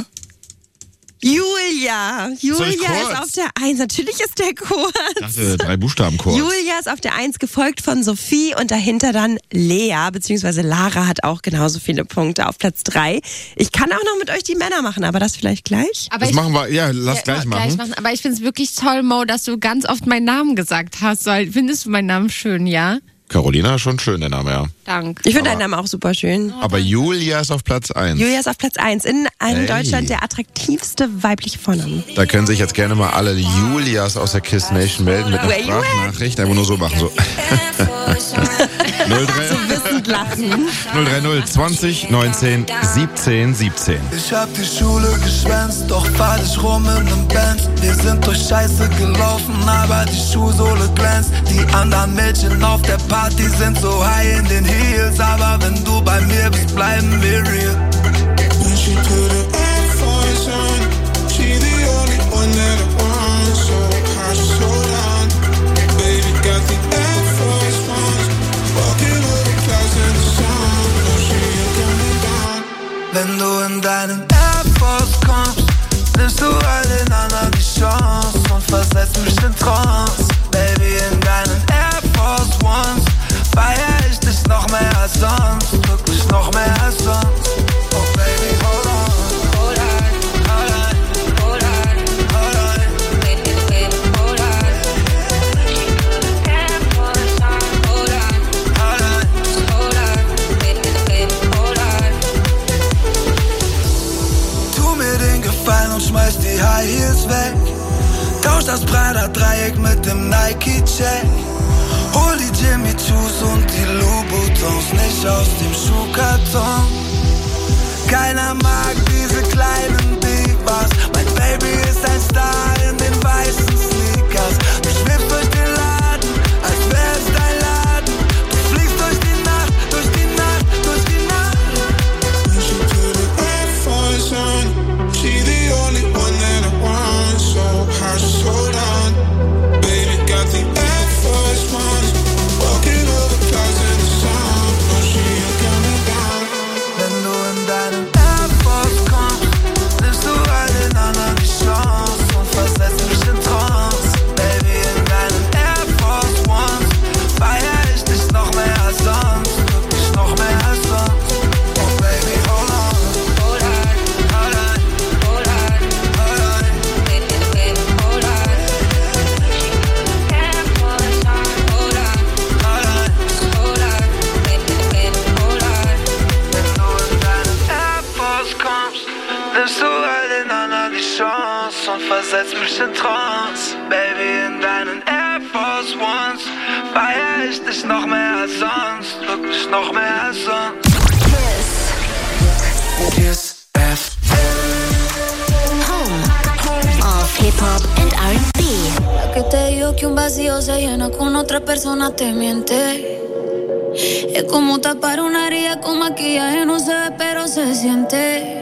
S1: Julia. Julia
S8: ich kurz?
S1: ist auf der 1. Natürlich ist der kurz.
S8: Ich dachte, 3 Buchstaben kurz.
S1: Julia ist auf der 1, gefolgt von Sophie und dahinter dann Lea, beziehungsweise Lara hat auch genauso viele Punkte auf Platz 3. Ich kann auch noch mit euch die Männer machen, aber das vielleicht gleich.
S10: Aber
S8: Das machen wir, ja, lass gleich machen.
S10: Aber ich finde es wirklich toll, Mo, dass du ganz oft meinen Namen gesagt hast. Weil, findest du meinen Namen schön, ja?
S8: Carolina, schon schön, der Name, ja.
S10: Danke.
S1: Ich finde deinen Namen auch super schön.
S8: Aber Julia ist auf Platz 1.
S1: Julia ist auf Platz 1. In Deutschland der attraktivste weibliche Vorname.
S8: Da können sich jetzt gerne mal alle Julias aus der Kiss Nation melden mit einer Sprachnachricht. Einfach nur so machen. So. 03
S1: wissend lachen.
S8: 030 20 19 17 17.
S16: Ich hab die Schule geschwänzt, doch fahr ich rum in nem Benz. Wir sind durch Scheiße gelaufen, aber die Schuhsohle glänzt. Die anderen Mädchen auf der Party sind so high in den Heels, aber wenn du bei mir bist, bleiben wir real.
S21: When she put her Air Force on, she the only one that I want. So how she slow down, baby got the Air Force ones, walking over clouds in the sun. No, she ain't coming down.
S16: Wenn du in deinen Air Force kommst, nimmst du allen anderen die Chance und versetzt mich in Trance. Baby, in deinen Air Force Ones feier ich dich noch mehr als sonst, wirklich noch mehr als sonst. Oh baby, hold on, hold on, hold on, hold on, hold on, baby, baby, hold on. Air Force on, hold on, hold on, baby, baby, hold on. Tu mir den Gefallen und schmeiß die High Heels weg. Tausch das Prada-Dreieck mit dem Nike-Check. Hol die Jimmy Choos und die Louboutins nicht aus dem Schuhkarton. Keiner mag diese kleinen Divas. Mein Baby ist ein Star in den weißen Sneakers. Du schwebst durch den Laden, als wär's dein Laden. Du fliegst durch die Nacht, durch die Nacht, durch die Nacht.
S21: When she put her Air Force on, she the only one that I want. So how she slow down, baby got the Air Force ones, walking over clouds in the sun. No, she ain't coming down.
S16: Wenn du in deinen Air Force kommst, nimmst du allen anderen die Chance und versetzt mich in Trance. Baby, in deinen Air Force Ones feier ich dich noch mehr als sonst, wirklich noch mehr als sonst. Oh baby, hold on, hold on, hold on, hold on, hold on, baby, baby, hold on. Air Force on, hold on, hold on, hold on, baby, baby, hold on. Wenn du in deinen Air Force kommst, nimmst du allen anderen die Chance und versetzt mich in Trance. Baby, in deinen Air Force Ones feier ich dich noch mehr als sonst, wirklich noch mehr als sonst. Kiss FM.
S15: Home of Hip Hop and R&B.
S11: La que te digo que un vacío se llena con otra persona te miente. Es como tapar una herida con maquillaje, no se ve pero se siente.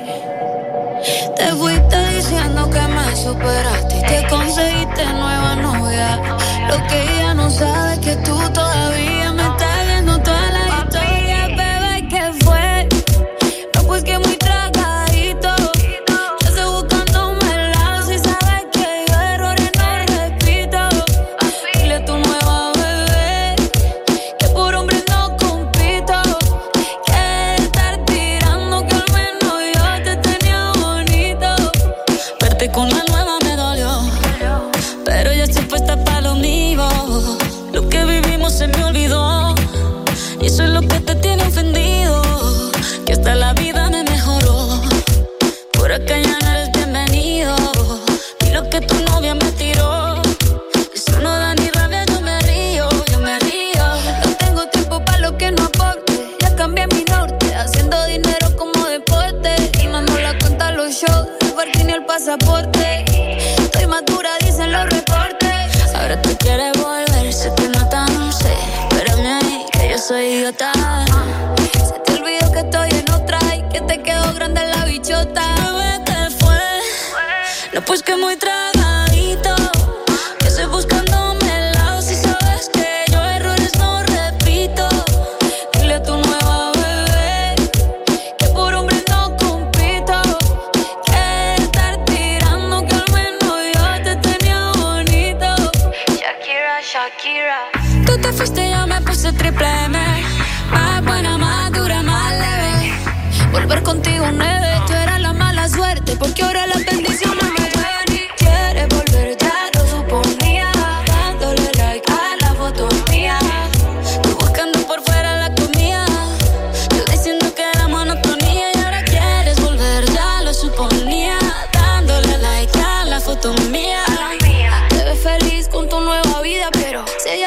S11: Te fuiste diciendo que me superaste y te conseguiste nueva novia. Lo que ella no sabe es que tú todavía me estás viendo toda la historia, bebé, ¿qué fue? No, pues que muy tragadito. Yo estoy buscándome el lado si sabes que yo errores no repito. Dile a tu nueva bebé que por hombre no compito. Que estar tirando que al menos yo te tenía bonito. Verte con la nueva me dolió, pero ya estoy puesta para lo mío. Lo que vivimos se me olvidó y eso es lo que te tiene ofendido. Que hasta la vida me mejoró. Por acá ya no eres bienvenido. Y lo que tu novia me tiró, eso no da ni rabia, yo me río, yo me río. No tengo tiempo para lo que no aporte. Ya cambié mi norte, haciendo dinero como deporte. Y mando la cuenta a los shows, el parking y el pasaporte. Estoy madura, dicen los reportes. Ahora tú quieres volver, sé que no tan sé. Espérame ahí, que yo soy idiota. Se te olvidó que estoy en otra y que te quedó grande la bichota. Bebé, ¿qué fue? No, pues que muy tragadito. Que estoy buscándome el lado si sabes que yo errores no repito. Dile a tu nueva bebé que por hombre no compito. Que estar tirando que al menos yo te tenía bonito. Shakira, Shakira. Tú te fuiste y yo me puse triple M. Más buena, más dura, más leve. Volver contigo nueve. Tú eras la mala suerte porque ahora las bendiciones me llueven y quieres volver, ya lo suponía. Dándole like a la foto mía. Tú buscas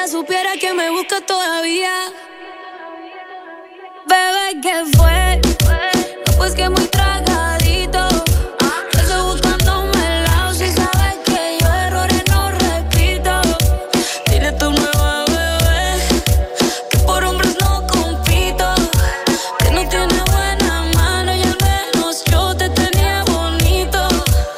S11: supiera que me busca todavía. Bebé, ¿qué fue? No, pues que muy tragadito. Que estoy buscándome el lado. Si sabes que yo errores no repito. Dile a tu nueva bebé que por hombres no compito. Que no tiene buena mano y al menos yo te tenía bonito.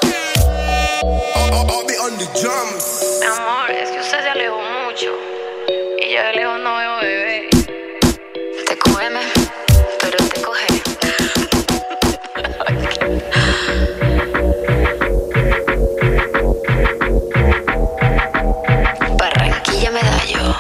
S21: I'll be on the drums.
S19: Mi amor, es que usted se alejó mucho. Y yo de lejos no veo bebé. Te cógeme, pero te coge. Barranquilla Medallo.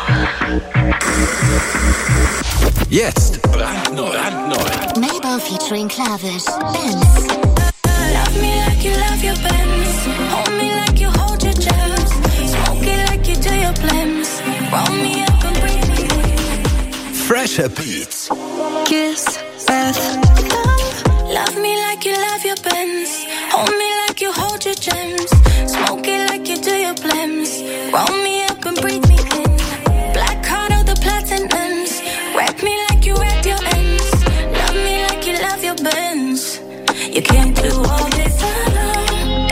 S18: Jetzt brandneu.
S15: Mabel featuring Klavish. Benz.
S11: Love me like you love your Benz. Hold me like you hold your jams. Smoke it like you do your blends. Roll me up and breathe me in.
S18: Fresher Beats.
S11: Kiss, breath, love. Love me like you love your Benz. Hold me like you hold your gems. Smoke it like you do your blends. Roll me up and breathe me in. Black card of the platinums. Wrap me like you wrap your ends. Love me like you love your Benz. You can't do all this alone.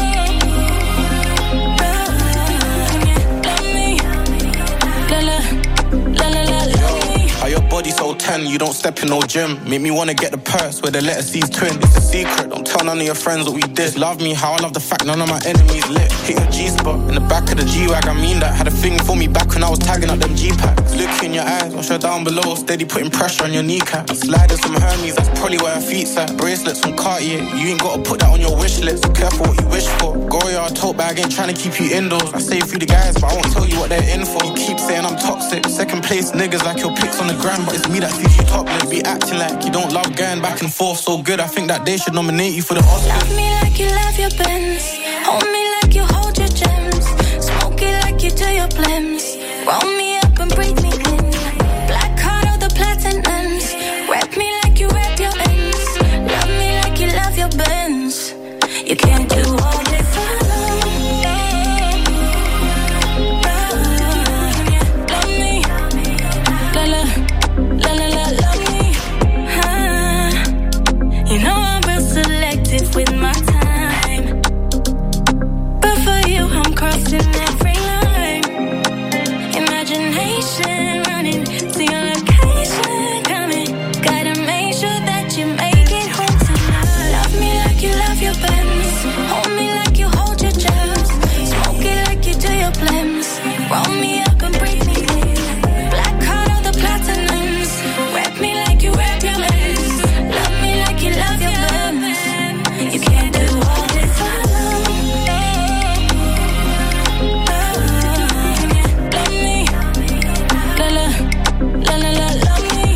S11: Love me, la la, la la la, love me.
S2: How your body so tan, you don't step in no gym. Make me wanna get the purse where the letter C's twin. It's a secret, don't tell none of your friends what we did. Love me how I love the fact none of my enemies lit. Hit your G-spot in the back of the G-Wag, I mean that. Had a thing for me back when I was tagging up them G-packs. Look in your eyes, wash her down below, steady putting pressure on your kneecap. Sliders from Hermes, that's probably where her feet's at. Bracelets from Cartier, you ain't gotta put that on your wish list. Careful what you wish for. Goya, tote bag ain't trying to keep you indoors. I say through the guys, but I won't tell you what they're in for. You keep saying I'm toxic. Second place niggas like your pics on the gram, but it's me that sees you topless. Be acting like you don't love going back and forth so good. I think that they should nominate you for the Oscars.
S11: Love me like you love your Benz. Hold me like you hold your gems. Smoke it like you do your blends. Roll me up and breathe me in. Black card of the platinums. Wrap me like you wrap your ends. Love me like you love your Benz. You can't do all this alone. Love me, la la, la la la, love me. You know I'm real selective with my time, but for you I'm crossing every line. Imagination running to your location, coming. Gotta make sure that you make it home tonight. Love me like you love your Benz. Hold me like you hold your jams. Smoke it like you do your blends. Roll me up and breathe me in. Black card of the platinums. Wrap me like you wrap your legs. Love me like you love your Benz. You can't do all this alone. Love me, la la, la la la, love me.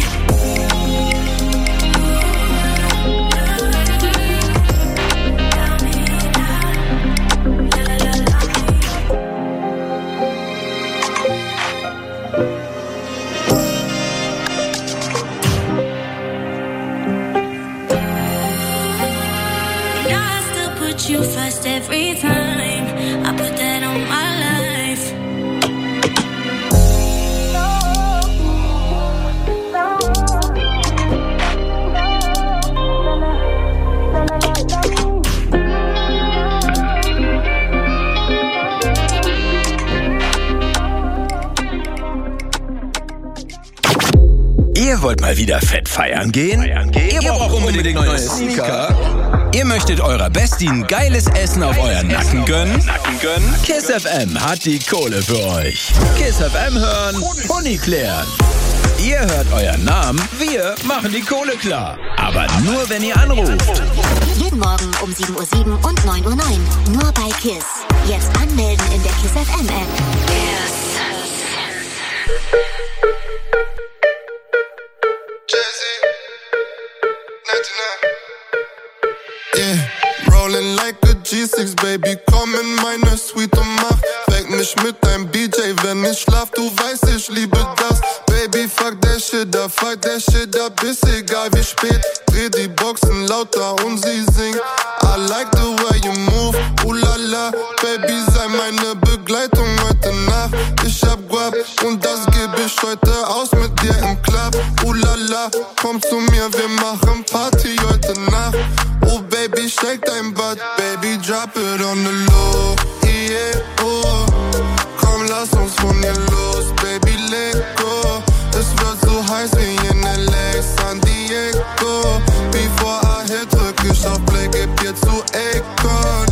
S11: You know I still put you first every time. I put that on my life.
S18: Ihr wollt mal wieder fett feiern gehen? Ihr braucht unbedingt neue Sneaker? Ihr möchtet eurer Bestie ein geiles Essen auf euren Nacken gönnen? Kiss FM hat die Kohle für euch. Kiss FM hören, Pony klären. Ihr hört euren Namen, wir machen die Kohle klar. Aber nur, wenn ihr anruft.
S15: Jeden Morgen um 7:07 Uhr und 9:09 Uhr. Nur bei KISS. Jetzt anmelden in der KISS FM App.
S21: Yeah, rolling like a G6, Baby, komm in meine Suite und mach Weck mich mit deinem BJ, wenn ich schlaf, du weißt, ich liebe das. Baby, fuck der Shit up, ist egal wie spät. Dreh die Boxen lauter und sie singt I like the way you move, ooh la la, Baby, sei mein meine Begleitung heute Nacht. Ich hab Guap und das geb ich heute aus mit dir im Club. Lala, komm zu mir, wir machen Party heute Nacht. Oh Baby, shake dein Butt, Baby, drop it on the low. Yeah, oh, komm, lass uns von hier los, Baby, leg go. Es wird so heiß wie in LA, San Diego. Before I hit, drück ich auf Play, geb dir zu Akon.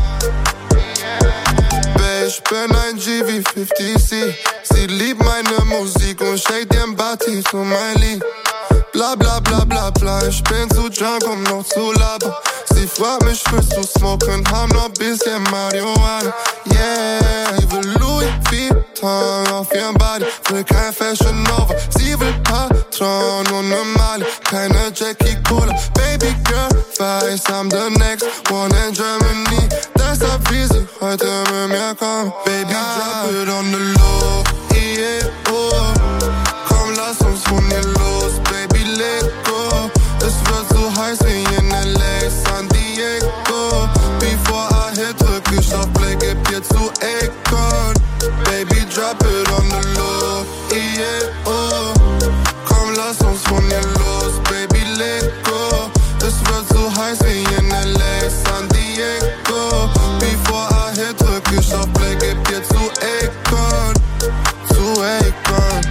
S21: Ich bin ein G wie 50C. Sie liebt meine Musik und shake den Body zu mein Lied. Bla bla bla bla bla, ich bin zu drunk, um noch zu labern. Sie fragt mich, willst du smoken, haben noch bisschen Marihuana. Yeah, ich will Louis Vuitton auf ihrem Body, will kein Fashion Nova. Sie will Patron und ne Mali, keine Jackie Cola. Baby girl, weiß, I'm the next one in Germany. Deshalb will sie heute mit mir kommen. Baby, drop it on the low, yeah, oh. Komm, lass uns von hier los, Baby, let go. Es wird so heiß wie in LA, San Diego. Before I hit, drück ich auf Play, geb dir zu Akon. Baby, drop it on the low, yeah, oh. Komm, lass uns von hier los, Baby, let go. Es wird so heiß wie in LA, San Diego. Before I hit, drück ich auf Play, geb dir zu Akon. Zu Akon.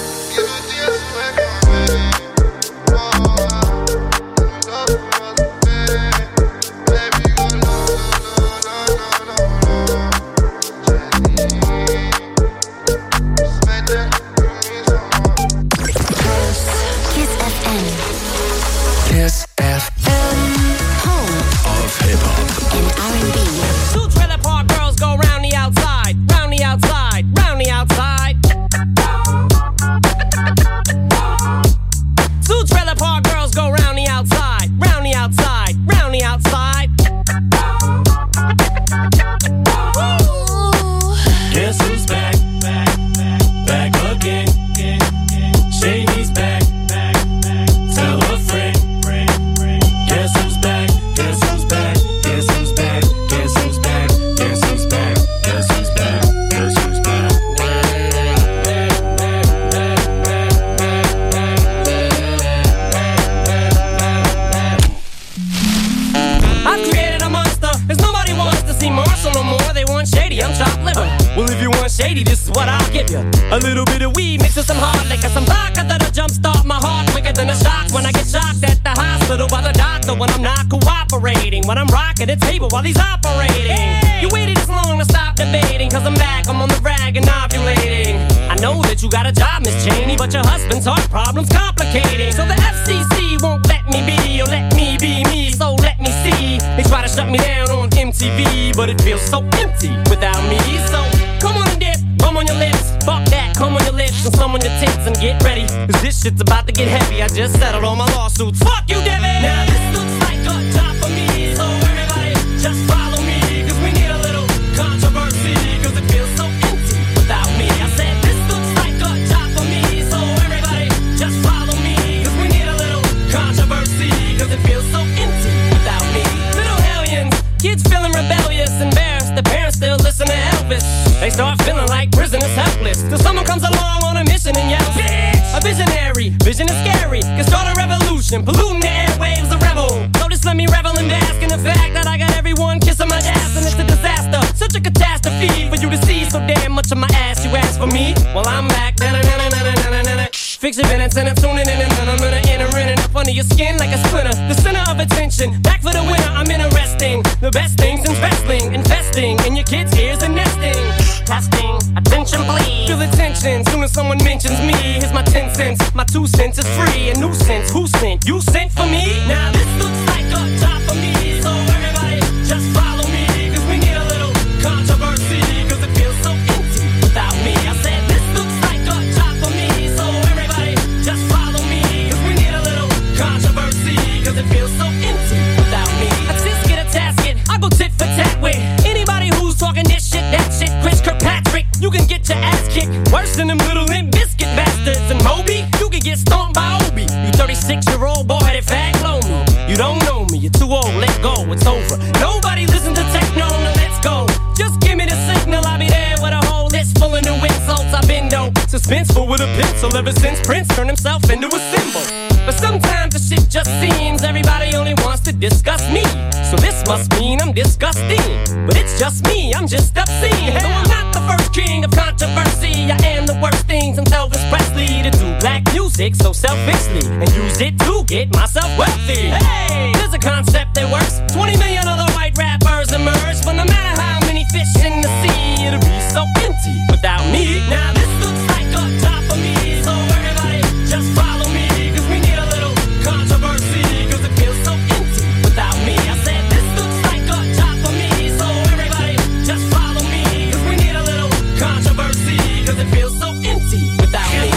S4: Kiss FM, home of hip hop
S15: and R&B.
S3: Two trailer park girls go round the outside, round the outside, round the outside. Two trailer park girls go round the outside, round the outside, round the outside.
S5: Guess who's back, back again. Shady's back, tell a friend. Guess who's back, guess who's back, guess who's back, guess who's back, guess who's back, guess who's back, guess who's back.
S3: I've created a monster, cause nobody wants to see Marshall no more. They want Shady, I'm chopped liver. Well, if you want Shady, this is what I'll give you. A little bit of weed mixed with some hard liquor, some vodka that'll jumpstart my heart quicker than a shock when I get shocked at the hospital by the doctor when I'm not cooperating. When I'm rocking the table while he's operating. You waited this long to stop debating, cause I'm back, I'm on the rag and ovulating. I know that you got a job, Miss Cheney, but your husband's heart problem's complicating. So the FCC won't let me be, or let me be me, so let me see. They try to shut me down on MTV, but it feels so empty without me. So come on and dip, bum on your lips. Fuck that, come on your lips and some on your tits and get ready, cause this shit's about to get heavy. I just settled all my lawsuits. Fuck you, Debbie! Now this looks like a job for me, so everybody just follow me, cause we need a little controversy, cause it feels so empty without me. I said this looks like a job for me, so everybody just follow me, cause we need a little controversy, cause it feels so empty without me. Little hellions, kids feeling rebellious, embarrassed, the parents still listen to Elvis. They start feeling like prisoners helpless, till someone comes along on a mission and yells, bitch! A visionary, vision is scary, can start a revolution, polluting the airwaves, a rebel. So just let me revel and bask in the fact that I got everyone kissing my ass, and it's a disaster, such a catastrophe for you to see so damn much of my ass. You ask for me, well I'm back. Fix your minutes and I'm tuning in and I'm gonna enter in and up under your skin like a splinter. The center of attention, back for the winner, I'm interesting. The best things in wrestling, investing in your kids' ears and nesting. Testing, attention please. Feel the tension, soon as someone mentions me. Here's my 10 cents, my 2 cents is free. A nuisance, who sent? You sent for me? Now this looks like a job for me, so everybody just follow me, cause we need a little controversy, cause it feels so empty without me. I said this looks like a job for me, so everybody just follow me, cause we need a little controversy, cause it feels so empty without me. I just get a tasket, I go tit for tat with anybody who's talking this shit, that shit. Chris Kirkpatrick, you can get your ass kicked worse than them little Limp Bizkit bastards. And Moby, you can get stomped by Obi. You 36-year-old boy-headed fag, blow me. You don't know me, you're too old, let go, it's over. Nobody listen to techno, now let's go. Just give me the signal, I'll be there hustle ever since Prince turned himself into a symbol. But sometimes the shit just seems everybody only wants to discuss me. So this must mean I'm disgusting. But it's just me, I'm just obscene. Though I'm not the first king of controversy, I am the worst thing since Elvis Presley to do black music so selfishly and use it to get myself wealthy. Hey, there's a concept that works. 20 million other white rappers emerge, but no matter how many fish in the sea, it'll be so empty without me. Now this looks like a job for me, so everybody just follow me, cause we need a little controversy, cause it feels so empty without me. I said this looks like a job for me, so everybody just follow me, cause we need a little controversy, cause it feels so empty without me.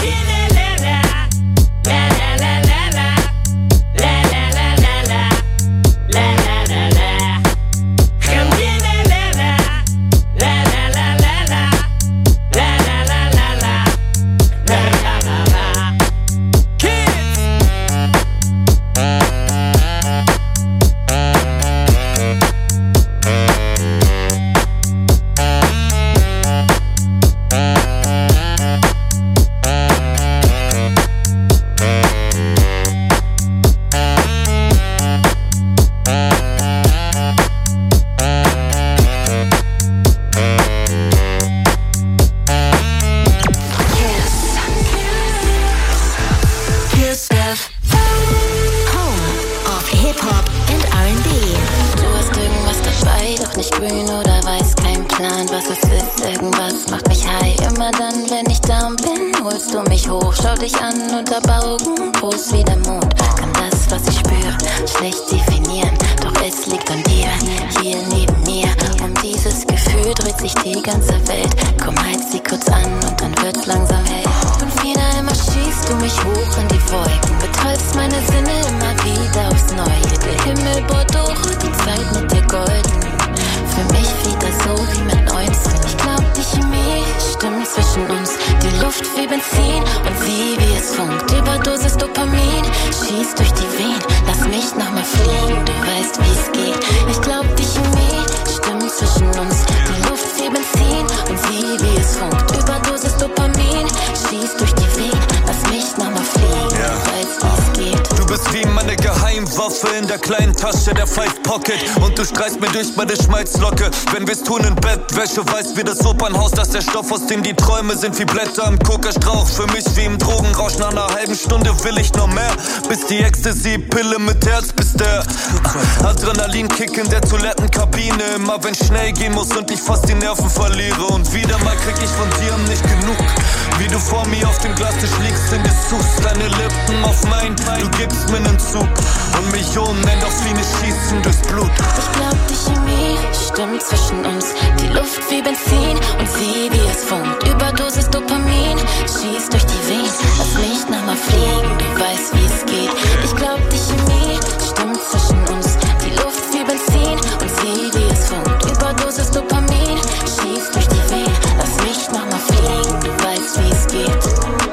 S14: Und du streichst mir durch meine Schmalzlocke. Wenn wir's tun in Bettwäsche, weißt wie das Opernhaus, dass der Stoff, aus dem die Träume sind, wie Blätter am Kokastrauch. Für mich wie im Drogenrausch, nach einer halben Stunde will ich noch mehr. Bis die Ecstasy-Pille mit Herz, bis der Adrenalinkick in der Toilettenkabine. Immer wenn schnell gehen muss und ich fast die Nerven verliere. Und wieder mal krieg ich von dir nicht genug. Wie du vor mir auf dem Glastisch liegst in Dessous. Deine Lippen auf mein, du gibst mir nen Zug. Und Millionen Endorphine schießen durchs Blut.
S11: Ich glaub, die Chemie stimmt zwischen uns. Die Luft wie Benzin und sie wie es funkt. Überdosis Dopamin schießt durch die Venen. Lass mich nochmal fliegen, du weißt wie es geht. Ich glaub, die Chemie stimmt zwischen uns. Die Luft wie Benzin und sie wie es funkt. Überdosis Dopamin schießt durch die Venen. Lass mich nochmal fliegen, du weißt wie es geht.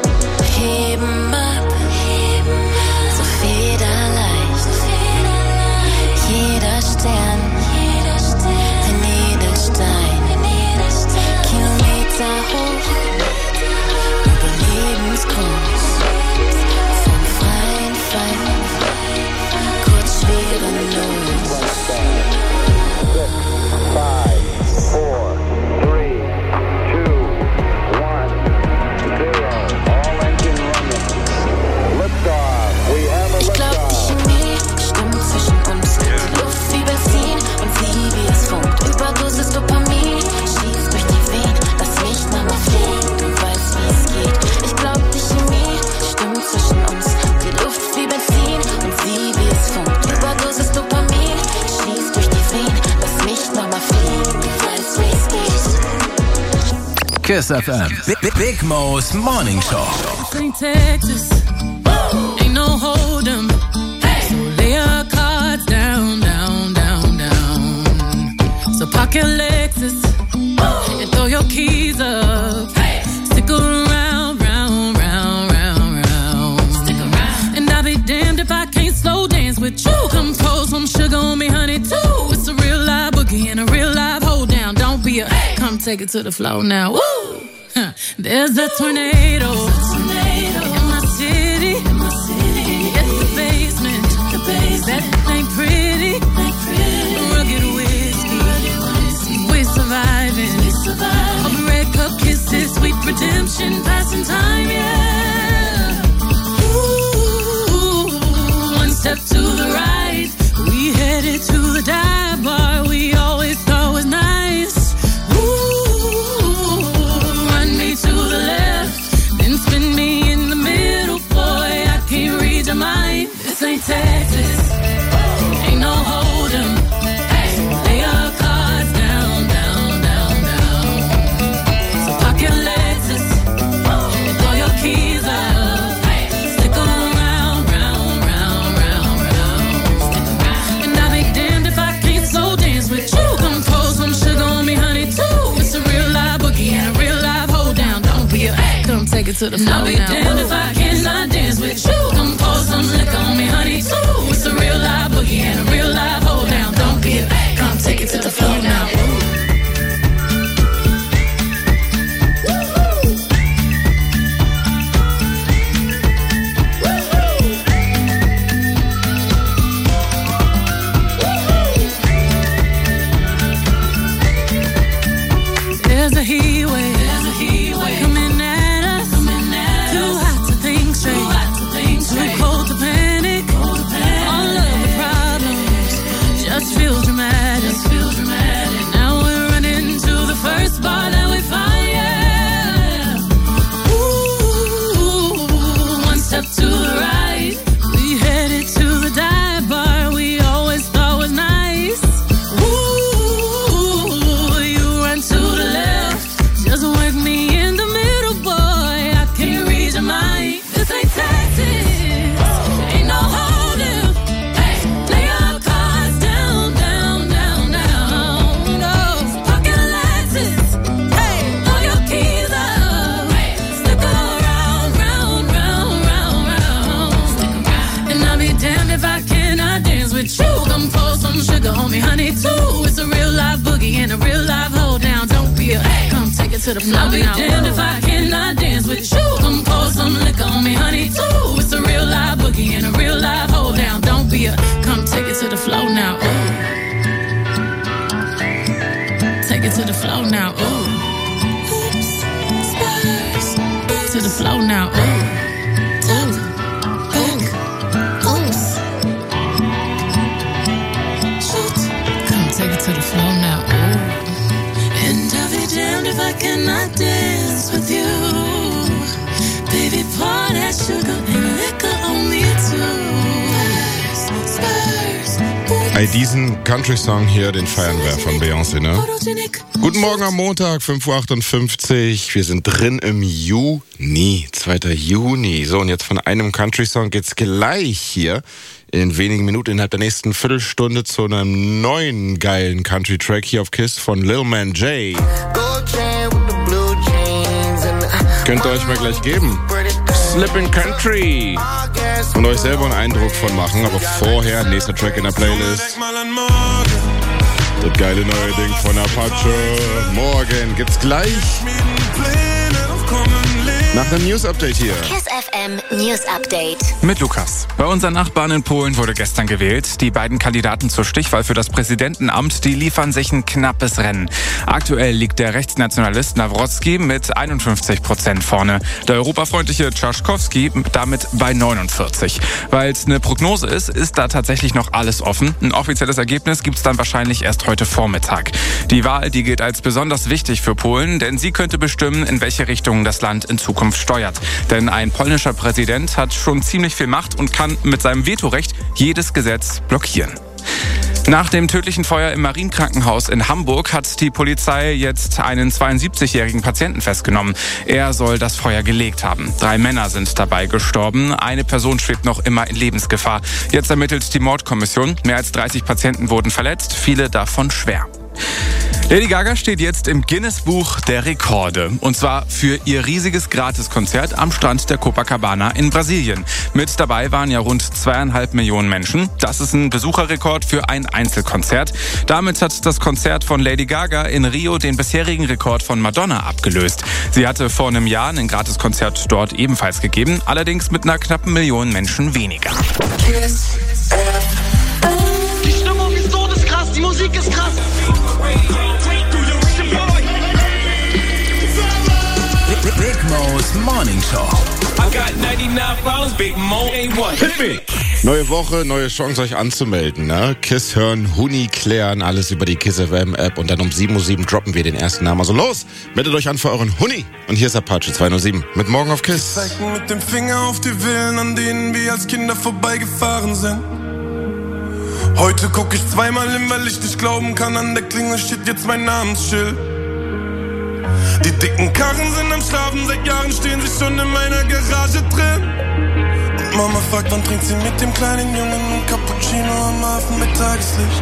S11: Heben ab, so federleicht. Jeder Stern, ein Edelstein, Kilometer hoch, Überlebenskunst, vom freien Fall, kurz schwerelos. 5, 4, 3, 2, 1, 0, all engine running. Liftoff, we have a liftoff. Ich glaub, die Chemie stimmt zwischen uns. Die Luft wie Benzin und sie wie es funkt. Überdosis Dopamin schießt durch die Venen. Lass mich nochmal fliegen, du weißt wie es geht. Ich glaub, die Chemie stimmt zwischen uns. Die Luft wie Benzin und sie wie es funkt. Überdosis Dopamin schießt durch die Venen. Lass mich nochmal fliegen, du weißt wie es geht.
S18: Kiss FM, Big Mo's Morning Show.
S9: St. Texas, ain't no hold 'em. So lay your cards down, down, down, down. So park your Lexus and throw your keys up. Stick around, round, round, round, round. Stick around. And I'll be damned if I can't slow dance with you. Come pour some sugar on me, honey, too. It's a real live boogie and a real live hold down. Don't be a, come take it to the floor now. Woo! There's a tornado. redemption, passing time, yeah. Ooh, one step to the right, we headed to the dive bar we always thought was nice. Ooh, run me to the left, then spin me in the middle, boy, I can't read your mind. This ain't Texas, ain't no hold'em. Lay your cards down, down, down, down. So park your Lexus and throw your keys up. Stick around, round, round, round, round. And I'll be damned if I can't slow dance with you. Come pour some sugar on me, honey, too. It's a real live boogie and a real live hold down. Don't be a come take it to the floor. I'll be damned if I cannot dance with you. Come pour some liquor on me, honey, too. It's a real live boogie and a real live hold down. Don't be a come take it to the floor now. There's a heat wave coming at us. Too hot to think straight, too cold to panic. All of the problems just feel dramatic. Now we're running to the first bar that we find, yeah. Ooh, one step to the right, we headed to the dive bar we always thought was nice. Ooh, you run to the left, just work me in the middle, boy, I can't read your mind. This ain't Texas, ain't no hold'em. Lay your cards down, down, down, down. No, pocket Lexus, throw your keys up. Stick around, round, round, round, round. And I'll be damned if I cannot dance with you. Come pour some sugar on me, honey, too. It's a real live boogie and a real live hold down. Don't be a come take it to the floor. I'll be damned if I cannot dance with you. Come pour some liquor on me, honey, too. It's a real live boogie and a real live hold down. Don't be a come take it to the floor now. Ooh. Take it to the floor now. Ooh. Oops, Spurs. To the floor now. Ooh. Oops. Shoot. Come take it to the floor now. Ooh. And I'll be damned if I cannot dance with you. Baby, pour that sugar and liquor on me too. Spurs.
S8: Ey, diesen Country-Song hier, den feiern wir von Beyoncé, ne? Guten Morgen am Montag, 5.58 Uhr. Wir sind drin im Juni, 2. Juni. So, und jetzt von einem Country-Song geht's gleich hier in wenigen Minuten, innerhalb der nächsten Viertelstunde, zu einem neuen geilen Country-Track hier auf KISS von Lil Man J. Könnt ihr euch mal gleich geben. Slippin' Country. Und euch selber einen Eindruck von machen. Aber vorher, nächster Track in der Playlist. Das geile neue Ding von Apache. Morgen gibt's gleich. Nach dem News-Update hier.
S15: KISS FM News Update.
S13: Mit Lukas. Bei unseren Nachbarn in Polen wurde gestern gewählt. Die beiden Kandidaten zur Stichwahl für das Präsidentenamt, die liefern sich ein knappes Rennen. Aktuell liegt der Rechtsnationalist Nawrocki mit 51% vorne. Der europafreundliche Trzaskowski damit bei 49%. Weil es eine Prognose ist da tatsächlich noch alles offen. Ein offizielles Ergebnis gibt's dann wahrscheinlich erst heute Vormittag. Die Wahl, die gilt als besonders wichtig für Polen, denn sie könnte bestimmen, in welche Richtung das Land in Zukunft steuert. Denn ein polnischer Präsident hat schon ziemlich viel Macht und kann mit seinem Vetorecht jedes Gesetz blockieren. Nach dem tödlichen Feuer im Marienkrankenhaus in Hamburg hat die Polizei jetzt einen 72-jährigen Patienten festgenommen. Er soll das Feuer gelegt haben. 3 Männer sind dabei gestorben. Eine Person schwebt noch immer in Lebensgefahr. Jetzt ermittelt die Mordkommission. Mehr als 30 Patienten wurden verletzt, viele davon schwer. Lady Gaga steht jetzt im Guinness-Buch der Rekorde. Und zwar für ihr riesiges Gratiskonzert am Strand der Copacabana in Brasilien. Mit dabei waren ja rund 2,5 Millionen Menschen. Das ist ein Besucherrekord für ein Einzelkonzert. Damit hat das Konzert von Lady Gaga in Rio den bisherigen Rekord von Madonna abgelöst. Sie hatte vor einem Jahr ein Gratiskonzert dort ebenfalls gegeben, allerdings mit einer knappen Million Menschen weniger.
S22: Die Stimmung ist todeskrass, die Musik ist krass.
S4: Big
S18: Mo's Morning Show.
S5: I got 99 problems, Big Mo ain't one. Hit me.
S8: Neue Woche, neue Chance, euch anzumelden. Ne? Kiss hören, Huni klären, alles über die Kiss FM App. Und dann um 7:07 Uhr droppen wir den ersten Namen. Also los, meldet euch an für euren Huni. Und hier ist Apache 207 mit Morgen auf Kiss.
S21: Zeigen mit dem Finger auf die Villen, an denen wir als Kinder vorbeigefahren sind. Heute guck ich zweimal hin, weil ich nicht glauben kann, an der Klingel steht jetzt mein Namensschild. Die dicken Karren sind am Schlafen, seit Jahren stehen sie schon in meiner Garage drin. Und Mama fragt, wann trinkt sie mit dem kleinen Jungen ein Cappuccino am Hafen mit Tageslicht.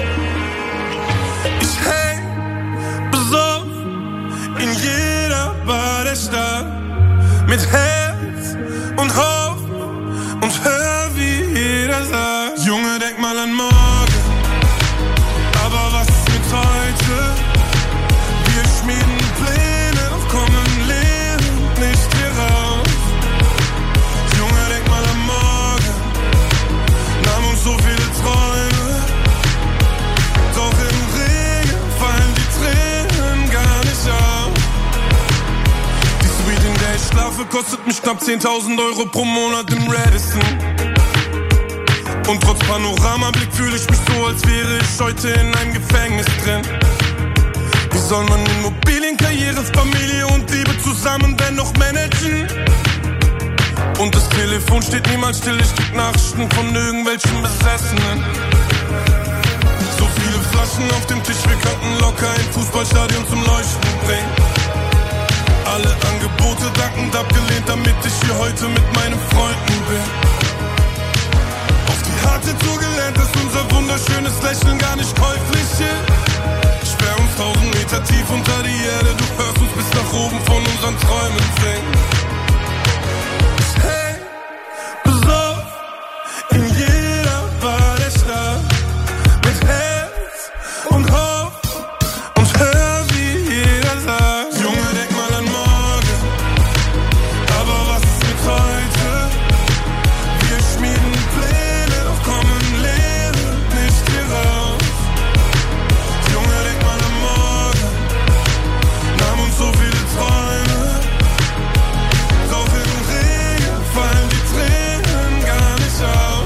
S21: Ich häng besoffen in jeder Bar der Stadt, mit Herz und Hoffnung und hör, wie jeder sagt: Junge, denk mal an morgen, aber was ist mit heute? Wir schmieden Pläne, doch kommen lebend nicht hier raus. Junge, denk mal an morgen, nahm uns so viele Träume, doch im Regen fallen die Tränen gar nicht auf. Die Suite, in der ich schlafe, kostet mich knapp 10.000 Euro pro Monat im Radisson. Und trotz Panoramablick fühle ich mich so, als wäre ich heute in einem Gefängnis drin. Wie soll man Immobilien, Karriere, Familie und Liebe zusammen dennoch managen? Und das Telefon steht niemals still, ich krieg Nachrichten von irgendwelchen Besessenen. So viele Flaschen auf dem Tisch, wir könnten locker ein Fußballstadion zum Leuchten bringen. Alle Angebote dankend abgelehnt, damit ich hier heute mit meinen Freunden bin. Auf die harte Tour gelernt, dass unser wunderschönes Lächeln gar nicht käuflich ist. Sperr uns 1000 Meter tief unter die Erde, du hörst uns bis nach oben von unseren Träumen singen. Ich häng besoffen in jeder Bar der Stadt, mit Herz und Hoffnung und hör, wie jeder sagt: Junge, denk mal an morgen, aber was ist mit heute? Wir schmieden Pläne, doch kommen lebend nicht hier raus. Junge, denk mal an morgen, nahm uns so viele Träume, doch im Regen fallen die Tränen gar nicht auf.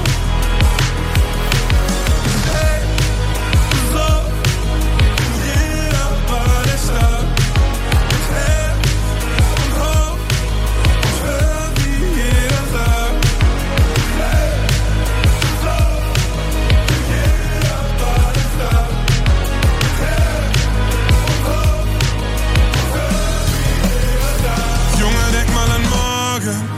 S21: Hey, so, in jeder Bar der Stadt, mit Herz und Hoffnung und hör, wie jeder sagt: Hey, so, in jeder Bar der Stadt, mit Herz und Hoffnung und hör, wie jeder sagt. Junge, denk mal an morgen.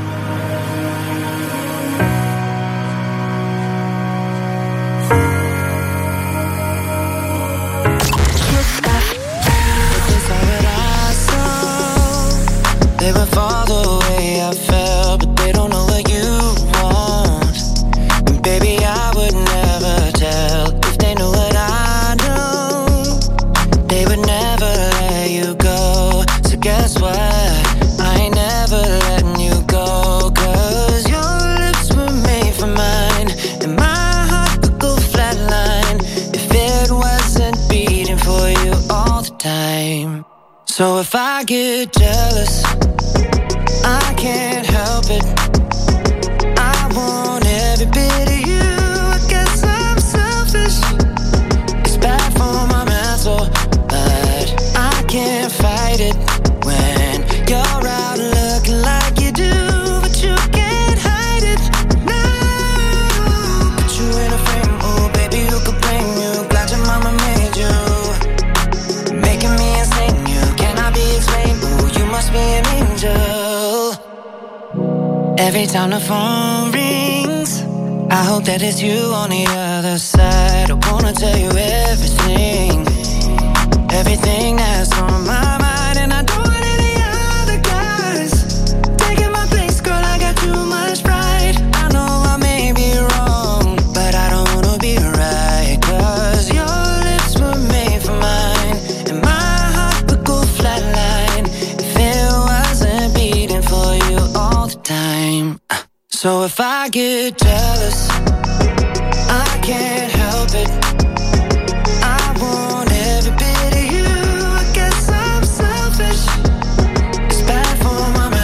S6: They would fall the way I felt, but they don't know what you want. And baby, I would never tell if they knew what I know. They would never let you go. So guess what? I ain't never letting you go. 'Cause your lips were made for mine, and my heart would go flatline if it wasn't beating for you all the time. So if I get jealous, I can't help it. I want every bit of you. I guess I'm selfish. It's bad for my mental, but I can't fight it when you're out looking like you do, but you can't hide it. No, put you in a frame, oh baby, who could blame you? Glad your mama made you, making me insane. You cannot be explained. Oh, you must be an angel. Every time the phone rings, I hope that it's you on the other side. I wanna tell you everything, everything that's on my mind. And I don't want any other guys taking my place, girl, I got too much pride. I know I may be wrong, but I don't wanna be right. 'Cause your lips were made for mine, and my heart would go flatline if it wasn't beating for you all the time. So if I get jealous, I can't help it. I want every bit of you. I guess I'm selfish. It's bad for my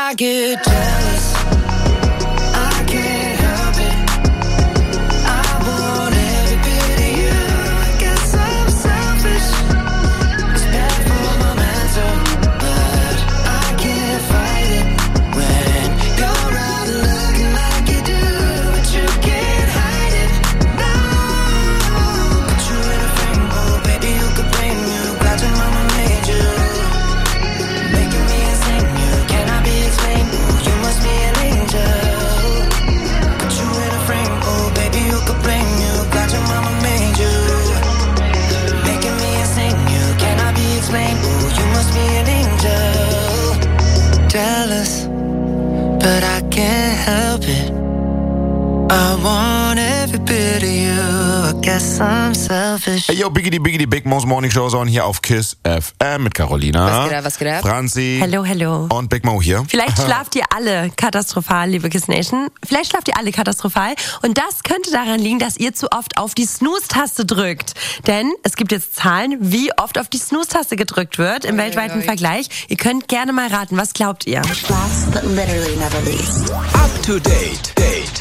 S6: I get jealous. I can't help it. I want every bit of you. I guess I'm selfish. It's bad for my mental, but I can't fight it. When you're out looking like you do, but you can't hide it. No, put you in a frame, oh baby, you could blame you. Glad your mama made you, making me insane. You cannot be explained. Ooh, you must be an angel. Put you in a frame, oh baby, you could blame you. Glad your mama made you, making me insane. You cannot be explained. Ooh, you must be an angel. Jealous, but I can't help it. I want every bit of you. I guess I'm selfish.
S8: Hey, yo, Biggity Big Mo's Morning Show on hier auf KISS FM mit Carolina.
S7: Was geht ab?
S8: Franzi.
S7: Hallo.
S8: Und Big Mo hier.
S7: Vielleicht schlaft ihr alle katastrophal, liebe KISS Nation. Vielleicht schlaft ihr alle katastrophal. Und das könnte daran liegen, dass ihr zu oft auf die Snooze-Taste drückt. Denn es gibt jetzt Zahlen, wie oft auf die Snooze-Taste gedrückt wird im weltweiten Vergleich. Ihr könnt gerne mal raten. Was glaubt ihr?
S15: Last but literally never least.
S18: Up to date.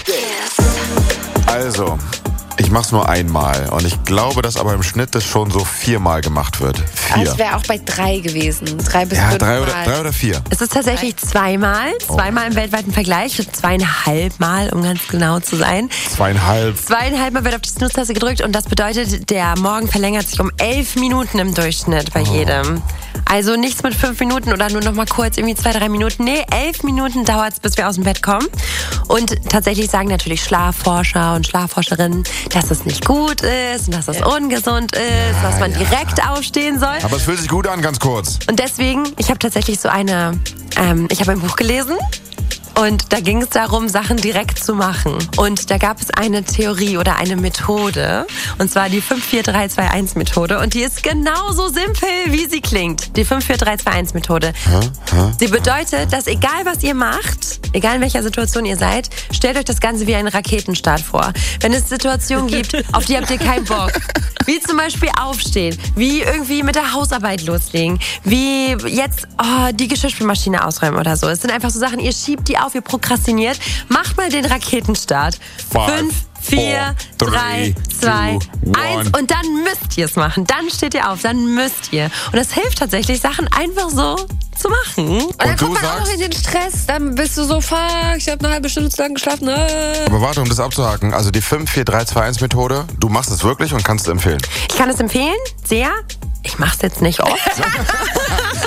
S8: Also, ich mach's nur einmal. Und ich glaube, dass aber im Schnitt das schon so 4-mal gemacht wird. 4.
S10: Das wäre auch bei 3 gewesen. 3 bis 5
S8: 3
S10: Mal.
S8: oder 4.
S7: Es ist tatsächlich 2-mal. 2-mal im weltweiten Vergleich. 2,5 Mal, um ganz genau zu sein.
S8: 2,5.
S7: 2,5 Mal wird auf die Snooze-Taste gedrückt und das bedeutet, der Morgen verlängert sich um 11 Minuten im Durchschnitt bei jedem. Also nichts mit 5 Minuten oder nur noch mal kurz irgendwie 2-3 Minuten. Nee, 11 Minuten dauert es, bis wir aus dem Bett kommen. Und tatsächlich sagen natürlich Schlafforscher und Schlafforscherinnen, dass es nicht gut ist und dass es ungesund ist, dass man direkt aufstehen soll.
S8: Aber es fühlt sich gut an, ganz kurz.
S7: Und deswegen, ich habe tatsächlich so ich habe ein Buch gelesen. Und da ging es darum, Sachen direkt zu machen. Und da gab es eine Theorie oder eine Methode. Und zwar die 5-4-3-2-1-Methode. Und die ist genauso simpel, wie sie klingt. Die 5-4-3-2-1-Methode. Sie bedeutet, dass egal was ihr macht, egal in welcher Situation ihr seid, stellt euch das Ganze wie einen Raketenstart vor. Wenn es Situationen gibt, auf die habt ihr keinen Bock. Wie zum Beispiel aufstehen. Wie irgendwie mit der Hausarbeit loslegen. Wie jetzt die Geschirrspülmaschine ausräumen oder so. Es sind einfach so Sachen, ihr schiebt die auf, ihr prokrastiniert. Macht mal den Raketenstart. 5, 4, 3, 2, 1 und dann müsst ihr es machen. Dann steht ihr auf, dann müsst ihr. Und es hilft tatsächlich, Sachen einfach so zu machen.
S10: Und dann kommt man auch noch in den Stress, dann bist du so, fuck, ich habe eine halbe Stunde zu lang geschlafen.
S8: Aber warte, um das abzuhaken, also die 5-4-3-2-1-Methode, du machst es wirklich und kannst es empfehlen?
S7: Ich kann es empfehlen, sehr. Ich mache es jetzt nicht oft.